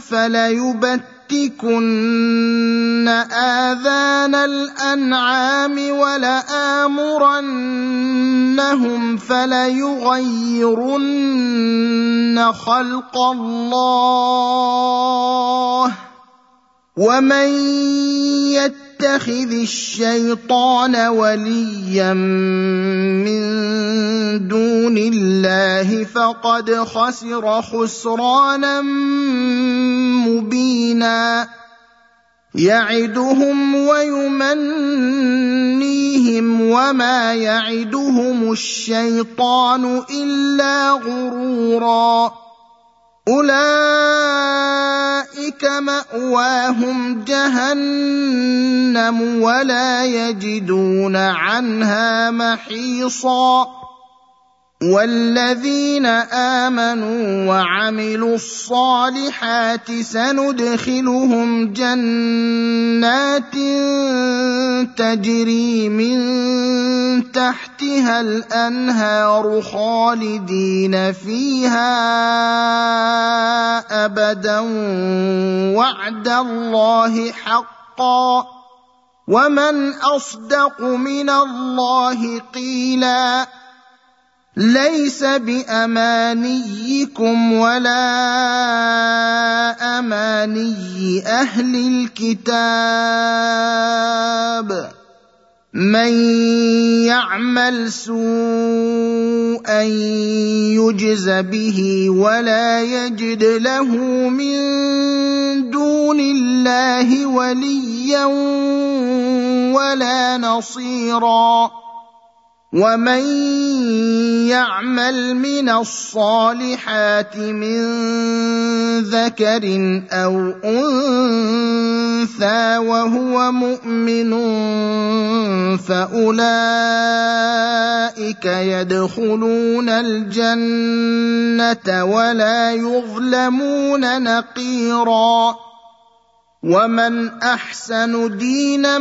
فَلَيُبَتِّكُنَّ آذَانَ الْأَنْعَامِ وَلَآمُرَنَّهُمْ فَلَيُغَيِّرُنَّ خَلْقَ اللَّهِ ۚ وَمَن يَتَّخِذِ الشَّيْطَانَ وَلِيًّا مِّن دُونِ اللَّهِ فَقَدْ خَسِرَ خُسْرَانًا مُّبِينًا يَعِدُهُمْ وَيُمَنِّيهِمْ وَمَا يَعِدُهُمُ الشَّيْطَانُ إِلَّا غُرُورًا أُولَٰئِكَ مَأْوَاهُمْ جَهَنَّمُ وَلَا يَجِدُونَ عَنْهَا مَحِيصًا وَالَّذِينَ آمَنُوا وَعَمِلُوا الصَّالِحَاتِ سَنُدْخِلُهُمْ جَنَّاتٍ تَجْرِي مِن تَحْتِهَا الْأَنْهَارُ خَالِدِينَ فِيهَا أَبَدًا وَعْدَ اللَّهِ حَقًّا ۚ وَمَنْ أَصْدَقُ مِنَ اللَّهِ قِيلًا لَيْسَ بِأَمَانِيِّكُمْ وَلَا أَمَانِيِّ أَهْلِ الْكِتَابِ ۗ مَن يَعْمَلْ سُوءًا يُجْزَ بِهِ وَلَا يَجِدْ لَهُ مِن دُونِ اللَّهِ وَلِيًّا وَلَا نَصِيرًا وَمَن يَعْمَلْ مِنَ الصَّالِحَاتِ مِن ذَكَرٍ أَوْ أُنثَىٰ وَهُوَ مُؤْمِنٌ فَأُولَٰئِكَ يَدْخُلُونَ الْجَنَّةَ وَلَا يُظْلَمُونَ نَقِيرًا وَمَنْ أَحْسَنُ دِينًا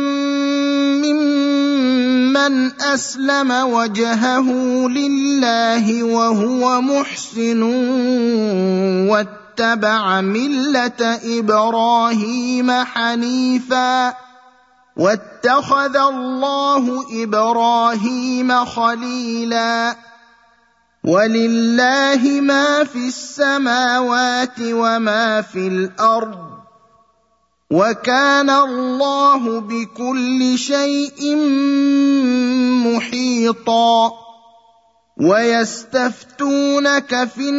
مِّمَّنْ أَسْلَمَ وَجْهَهُ لِلَّهِ وَهُوَ مُحْسِنٌ وَاتَّبَعَ مِلَّةَ إِبْرَاهِيمَ حَنِيفًا ۗ وَاتَّخَذَ اللَّهُ إِبْرَاهِيمَ خَلِيلًا وَلِلَّهِ مَا فِي السَّمَاوَاتِ وَمَا فِي الْأَرْضِ ۚ وَكَانَ اللَّهُ بِكُلِّ شَيْءٍ مُحِيطًا وَيَسْتَفْتُونَكَ فِي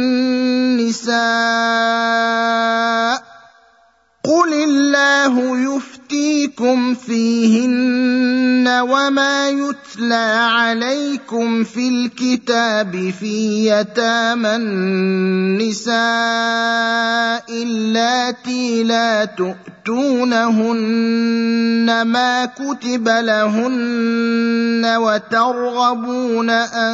النِّسَاءِ ۖ قُلِ اللَّهُ يُفْتِيكُمْ فِيهِنَّ وَمَا يُتْلَىٰ عَلَيْكُمْ فِي الْكِتَابِ فِي يَتَامَى النِّسَاءِ اللَّاتِي لَا تُؤْتُونَهُنَّ مَا كُتِبَ لَهُنَّ وَتَرْغَبُونَ أَن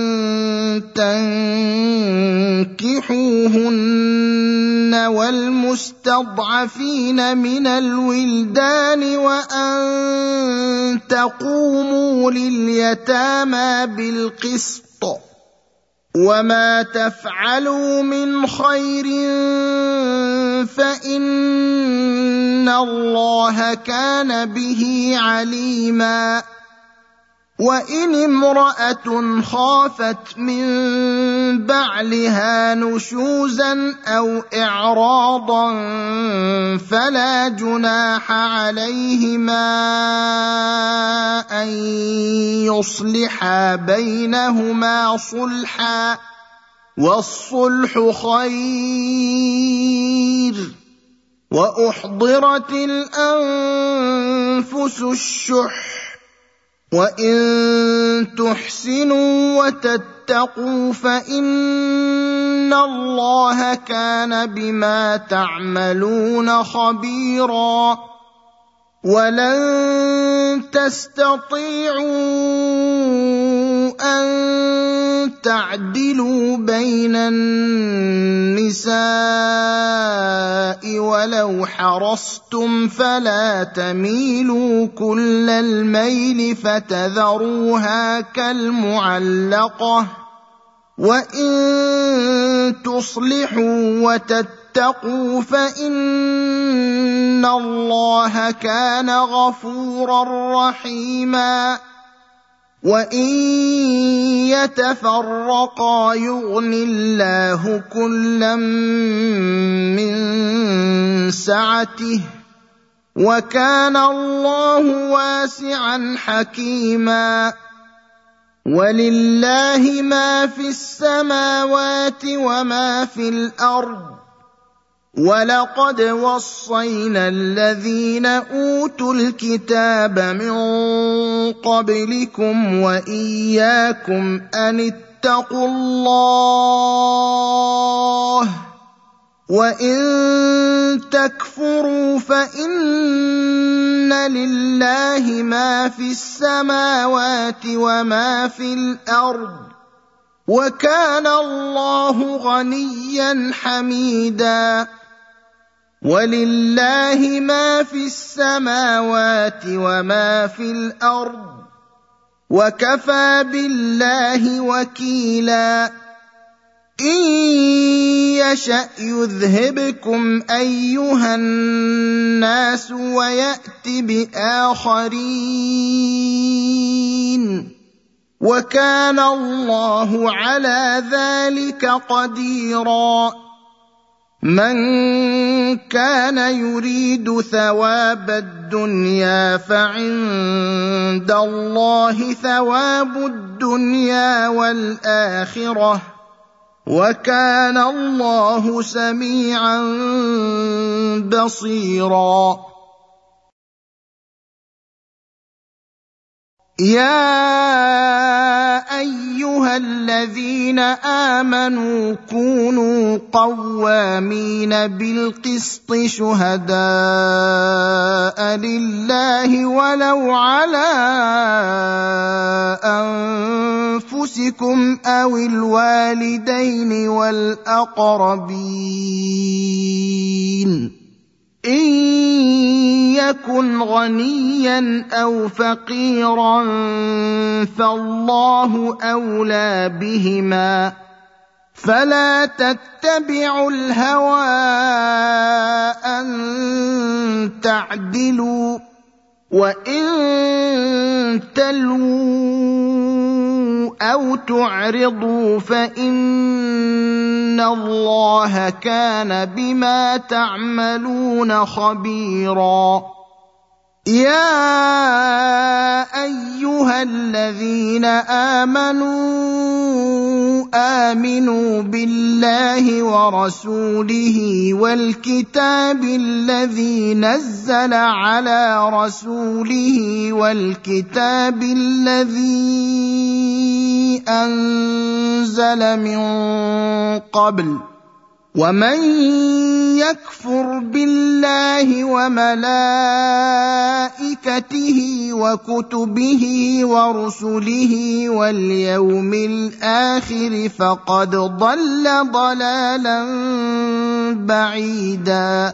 تَنكِحُوهُنَّ وَالْمُسْتَضْعَفِينَ مِنَ الْوِلْدَانِ وَأَن تَقُومُوا لِلْيَتَامَىٰ بِالْقِسْطِ ۚ وَمَا تَفْعَلُوا مِنْ خَيْرٍ فَإِنَّ اللَّهَ كَانَ بِهِ عَلِيمًا وَإِنِ امْرَأَةٌ خَافَتْ مِن بَعْلِهَا نُشُوزًا أَوْ إِعْرَاضًا فَلَا جُنَاحَ عَلَيْهِمَا أَن يُصْلِحَا بَيْنَهُمَا صُلْحًا ۚ وَالصُّلْحُ خَيْرٌ ۗ وَأُحْضِرَتِ الْأَنفُسُ الشُّحَّ ۚ وَإِن تُحْسِنُوا وَتَتَّقُوا فَإِنَّ اللَّهَ كَانَ بِمَا تَعْمَلُونَ خَبِيرًا وَلَن تَسْتَطِيعُوا أن تعدلوا بين النساء ولو حرصتم فلا تميلوا كل الميل فتذروها كالمعلقة وإن تصلحوا وتتقوا فإن الله كان غفورا رحيما وإن يتفرقا يغن الله كلا من سعته وكان الله واسعا حكيما ولله ما في السماوات وما في الأرض ولقد وصينا الذين أوتوا الكتاب من قبلكم وإياكم أن اتقوا الله وإن تكفروا فإن لله ما في السماوات وما في الأرض وكان الله غنيا حميدا ولله ما في السماوات وما في الأرض وكفى بالله وكيلا إن يشأ يذهبكم أيها الناس ويأت بآخرين وكان الله على ذلك قديرا من كان يريد ثواب الدنيا فعند الله ثواب الدنيا والآخرة وكان الله سميعا بصيرا يا أيها الذين آمنوا كونوا قوامين بالقسط شهداء لله ولو على أنفسكم أو الوالدين والأقربين إن يكن غنيا أو فقيرا فالله أولى بهما فلا تتبعوا الهوى أن تعدلوا وإن تلووا أو تعرضوا فإن الله كان بما تعملون خبيرا يا أيها الذين آمنوا بالله ورسوله والكتاب الذي نزل على رسوله والكتاب الذي أنزل من قبل ومن يكفر بالله وملائكته وكتبه ورسله واليوم الآخر فقد ضل ضلالا بعيدا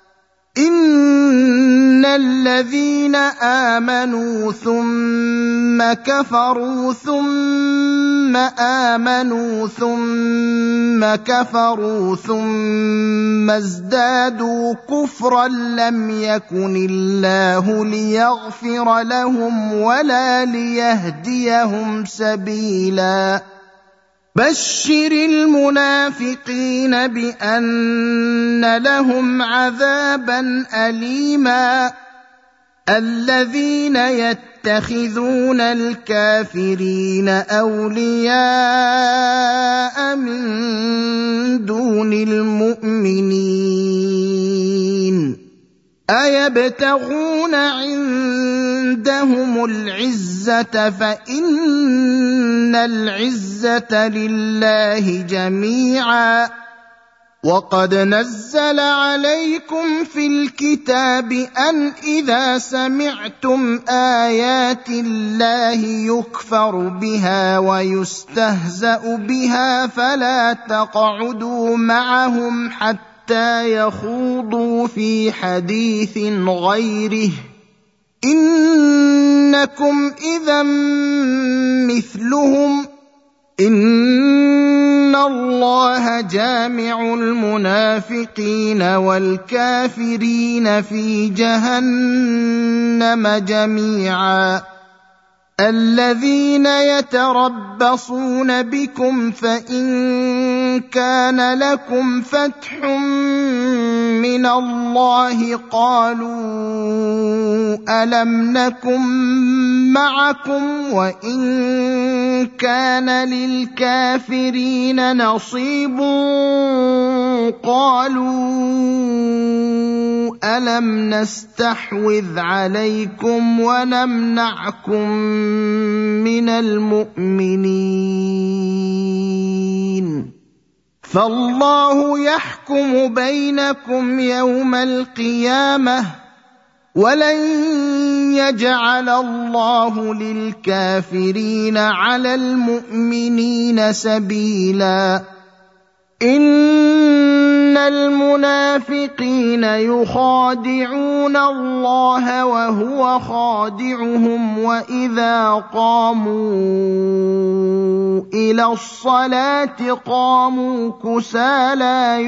إن الذين آمنوا ثم كفروا ثم آمنوا ثم كفروا ثم ازدادوا كفرا لم يكن الله ليغفر لهم ولا ليهديهم سبيلا بشر المنافقين بأن لهم عذابا أليما الذين يتخذون الكافرين أولياء من دون المؤمنين أيبتغون عندهم العزة فإن العزة لله جميعا وقد نزل عليكم في الكتاب أن إذا سمعتم آيات الله يكفر بها ويستهزأ بها فلا تقعدوا معهم حتى يخوضوا في حديث غيره إنكم إذا مثلهم إن الله جامع المنافقين والكافرين في جهنم جميعا الذين يتربصون بكم فإن كان لكم فتح من الله قالوا ألم نكن معكم وإن كان للكافرين نصيب قالوا ألم نستحوذ عليكم ونمنعكم من المؤمنين فالله يحكم بينكم يوم القيامة ولن يجعل الله للكافرين على المؤمنين سبيلا إن المنافقين يخادعون الله وهو خادعهم وإذا قاموا إلى الصلاة قاموا كسالى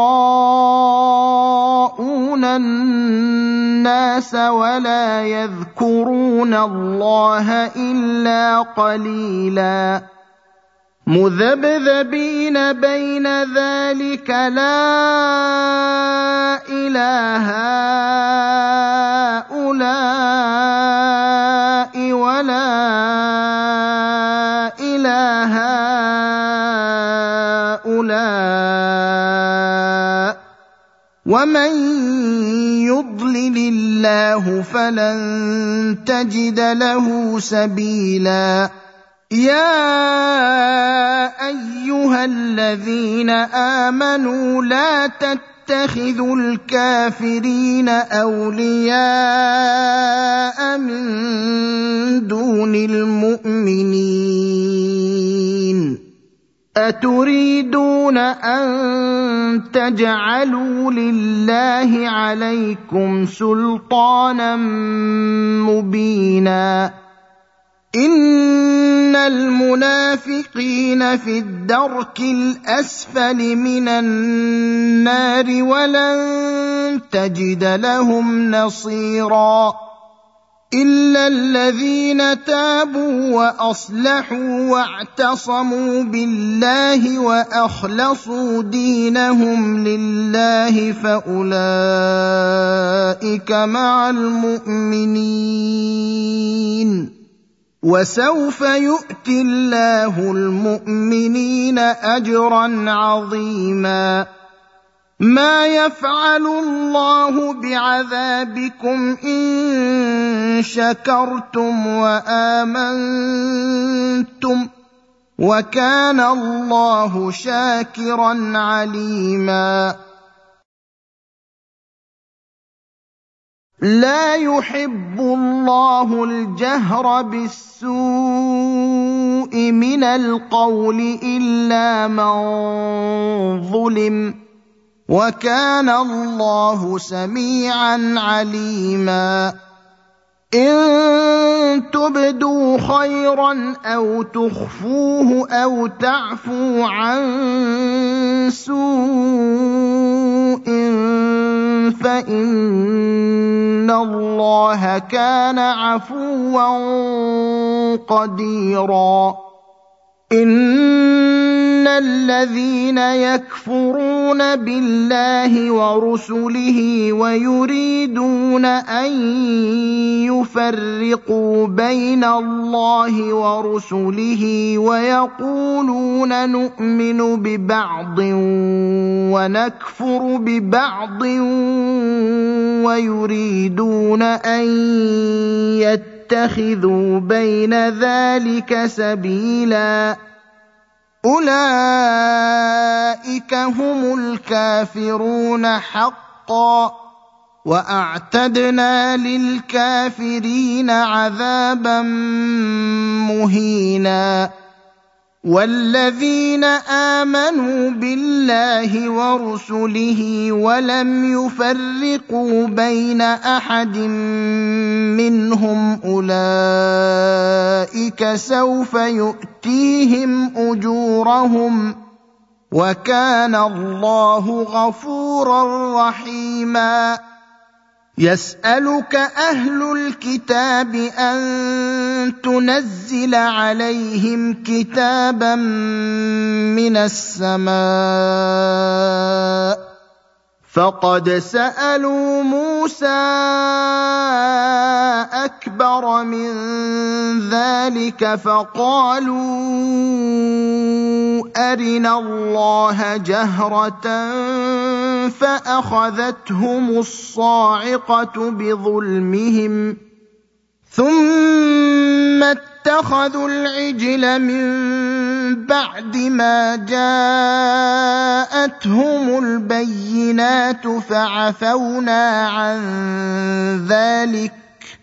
يراءون الناس ولا يذكرون الله إلا قليلا مذبذبين بين ذلك لا إله هؤلاء ولا إله هؤلاء ومن يضلل الله فلن تجد له سبيلا يا أيها الذين آمنوا لا تتخذوا الكافرين أولياء من دون المؤمنين أتريدون أن تجعلوا لله عليكم سلطانا مبينا إن المنافقين في الدرك الأسفل من النار ولن تجد لهم نصيرا إلا الذين تابوا وأصلحوا واعتصموا بالله وأخلصوا دينهم لله فأولئك مع المؤمنين وسوف يؤتي الله المؤمنين أجرا عظيما ما يفعل الله بعذابكم إن شكرتم وآمنتم وكان الله شاكرا عليما لا يحب الله الجهر بالسوء من القول إلا من ظلم وكان الله سميعا عليما إن تبدوا خيرا أو تخفوه أو تعفوا عن سوء فإن الله كان عفوا قديرا إن الذين يكفرون بالله ورسله ويريدون أن يفرقوا بين الله ورسله ويقولون نؤمن ببعض ونكفر ببعض ويريدون أن يتخذوا بين ذلك سبيلا أولئك هم الكافرون حقا وأعتدنا للكافرين عذابا مهينا والذين آمنوا بالله ورسله ولم يفرقوا بين أحد منهم أولئك سوف يؤتيهم أجورهم وكان الله غفورا رحيما يسألك أهل الكتاب أن تنزل عليهم كتابا من السماء فقد سألوا موسى أكبر من ذلك فقالوا أرنا الله جهرة فأخذتهم الصاعقة بظلمهم ثم اتخذوا العجل من بعد ما جاءتهم البينات فعفونا عن ذلك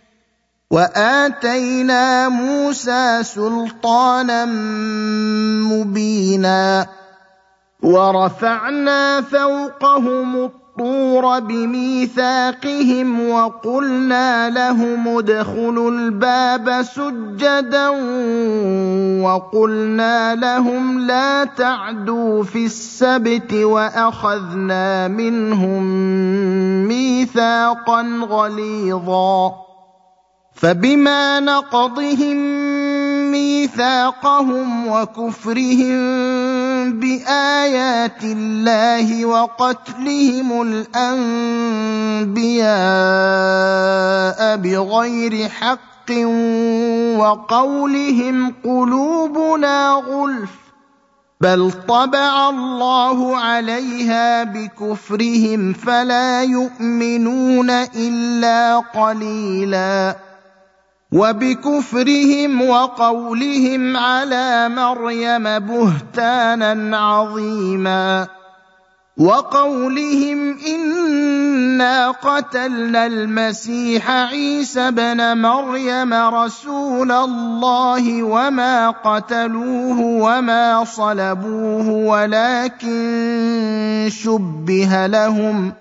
وآتينا موسى سلطانا مبينا ورفعنا فوقهم الطور بميثاقهم وقلنا لهم ادخلوا الباب سجدا وقلنا لهم لا تعدوا في السبت وأخذنا منهم ميثاقا غليظا فبما نقضهم ميثاقهم وكفرهم بآيات الله وقتلهم الأنبياء بغير حق وقولهم قلوبنا غلف بل طبع الله عليها بكفرهم فلا يؤمنون إلا قليلا وبكفرهم وقولهم على مريم بهتانا عظيما وقولهم إنا قتلنا المسيح عيسى بن مريم رسول الله وما قتلوه وما صلبوه ولكن شبه لهم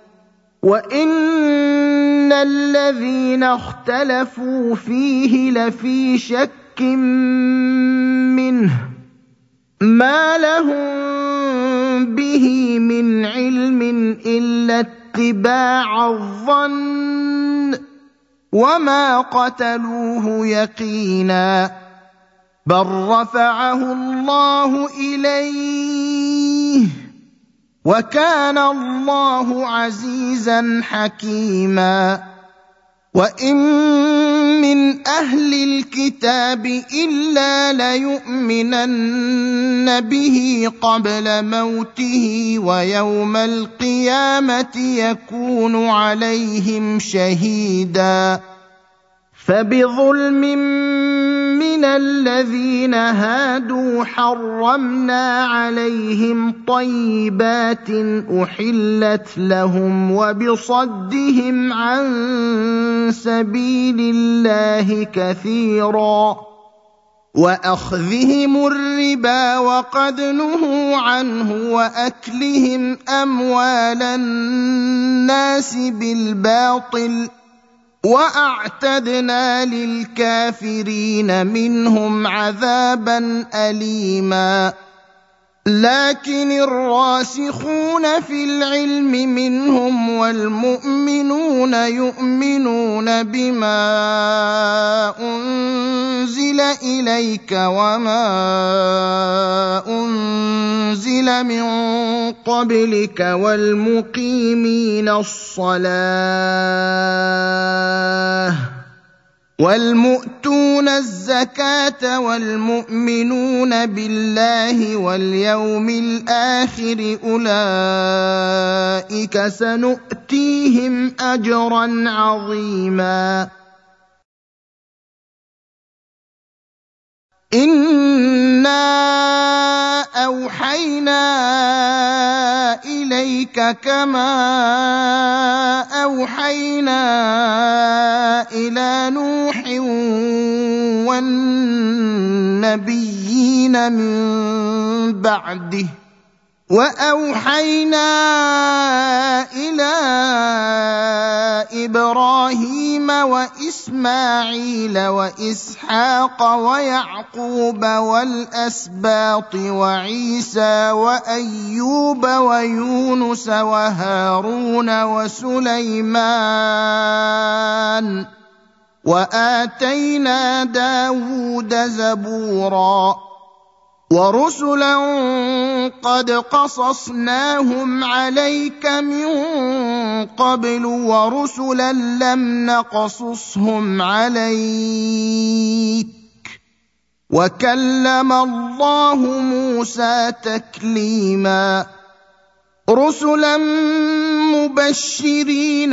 وإن الذين اختلفوا فيه لفي شك منه ما لهم به من علم إلا اتباع الظن وما قتلوه يقينا بل رفعه الله إليه وكان الله عزيزا حكيما وإن من أهل الكتاب إلا ليؤمنن به قبل موته ويوم القيامة يكون عليهم شهيدا فبظلم من الذين هادوا حرمنا عليهم طيبات أحلت لهم وبصدهم عن سبيل الله كثيرا وأخذهم الربا وقد نهوا عنه وأكلهم أموال الناس بالباطل وأعتدنا للكافرين منهم عذابا أليما لكن الراسخون في العلم منهم والمؤمنون يؤمنون بما أنزل إليك وما أنزل من قبلك والمقيمين الصلاة والمؤتون الزكاة والمؤمنون بالله واليوم الآخر أولئك سنؤتيهم أجرا عظيما إنا أوحينا إليك كما أوحينا إلى نوح والنبيين من بعده وأوحينا إلى إبراهيم وإسماعيل وإسحاق ويعقوب والأسباط وعيسى وأيوب ويونس وهارون وسليمان وآتينا داود زبورا ورسلا قد قصصناهم عليك من قبل ورسلا لم نقصصهم عليك وكلم الله موسى تكليما رسلا مبشرين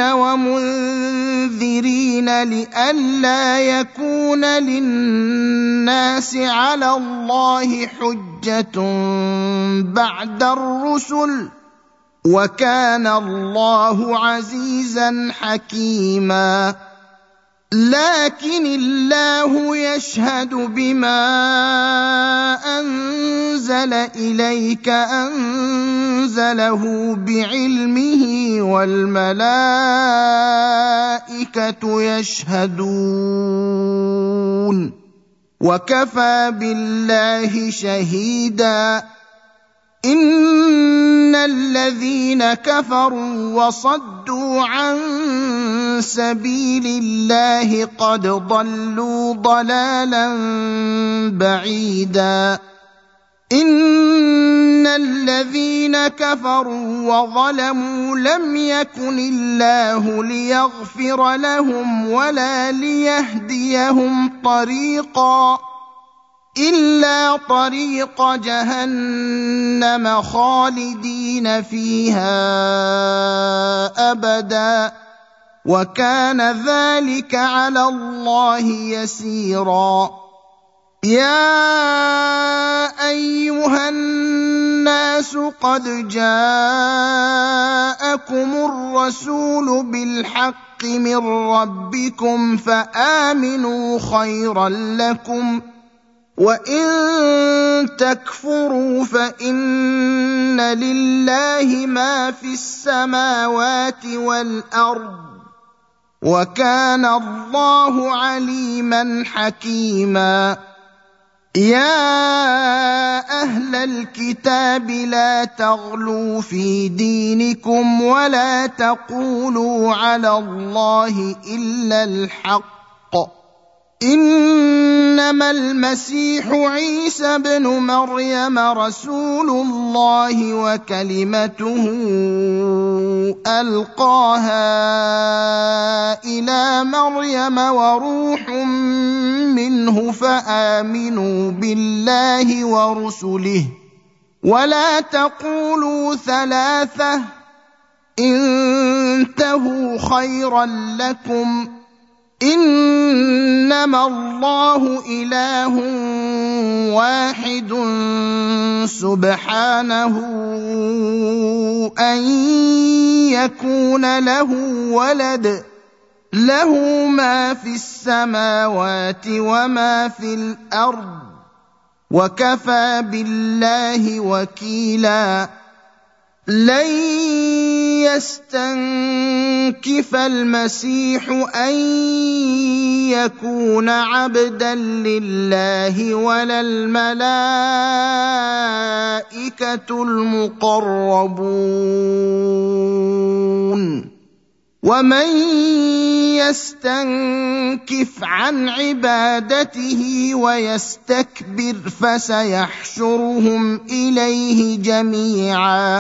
ومنذرين لئلا يكون للناس على الله حجة بعد الرسل وكان الله عزيزا حكيما لكن الله يشهد بما أنزل إليك أنزله بعلمه والملائكة يشهدون وكفى بالله شهيدا إن الذين كفروا وصدوا عن سبيل الله قد ضلوا ضلالا بعيدا إن الذين كفروا وظلموا لم يكن الله ليغفر لهم ولا ليهديهم طريقا إلا طريق جهنم خالدين فيها أبدا وكان ذلك على الله يسيرا يا أيها الناس قد جاءكم الرسول بالحق من ربكم فآمنوا خيرا لكم وإن تكفروا فإن لله ما في السماوات والأرض وكان الله عليما حكيما يا أهل الكتاب لا تغلوا في دينكم ولا تقولوا على الله إلا الحق إنما المسيح عيسى ابن مريم رسول الله وكلمته ألقاها إلى مريم وروح منه فآمنوا بالله ورسله ولا تقولوا ثلاثة انتهوا خيرا لكم إنما الله إله واحد سبحانه أن يكون له ولد له ما في السماوات وما في الأرض وكفى بالله وكيلا لن يستنكف المسيح أن يكون عبدا لله ولا الملائكة المقربون ومن يستنكف عن عبادته ويستكبر فسيحشرهم إليه جميعا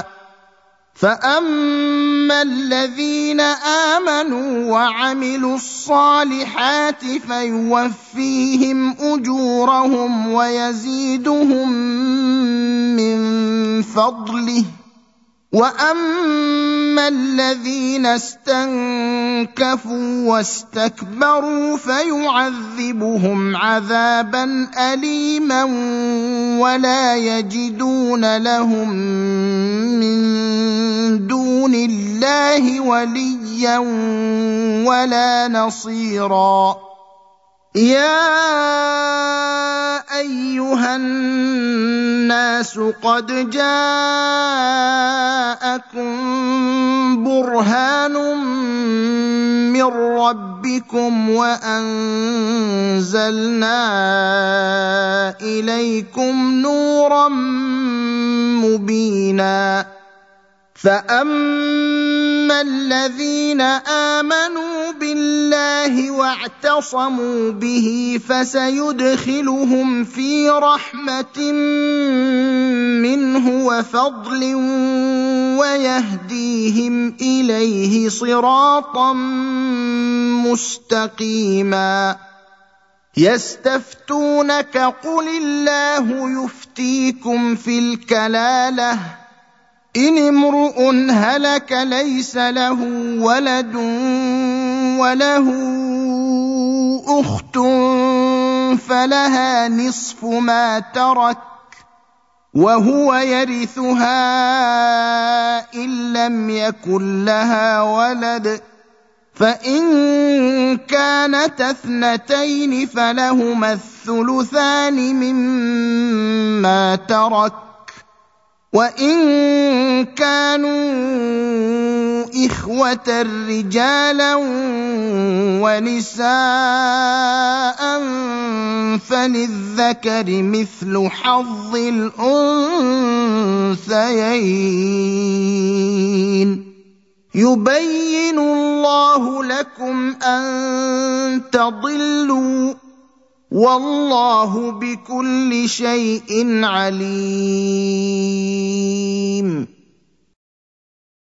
فأما الذين آمنوا وعملوا الصالحات فيوفيهم أجورهم ويزيدهم من فضله واما الذين استنكفوا واستكبروا فيعذبهم عذابا اليما ولا يجدون لهم من دون الله وليا ولا نصيرا يا ايها الناس قد جاءكم برهان من ربكم وانزلنا اليكم نورا مبينا فاما الذين امنوا بالله واعتصموا به فسيدخلهم في رحمه منه وفضل ويهديهم اليه صراطا مستقيما يستفتونك قل الله يفتيكم في الكلاله إن امرؤ هلك ليس له ولد وله أخت فلها نصف ما ترك وهو يرثها إن لم يكن لها ولد فإن كانت اثنتين فلهما الثلثان مما ترك وإن كانوا إخوة رجالا ونساء فللذكر مثل حظ الأنثيين يبين الله لكم أن تضلوا والله بكل شيء عليم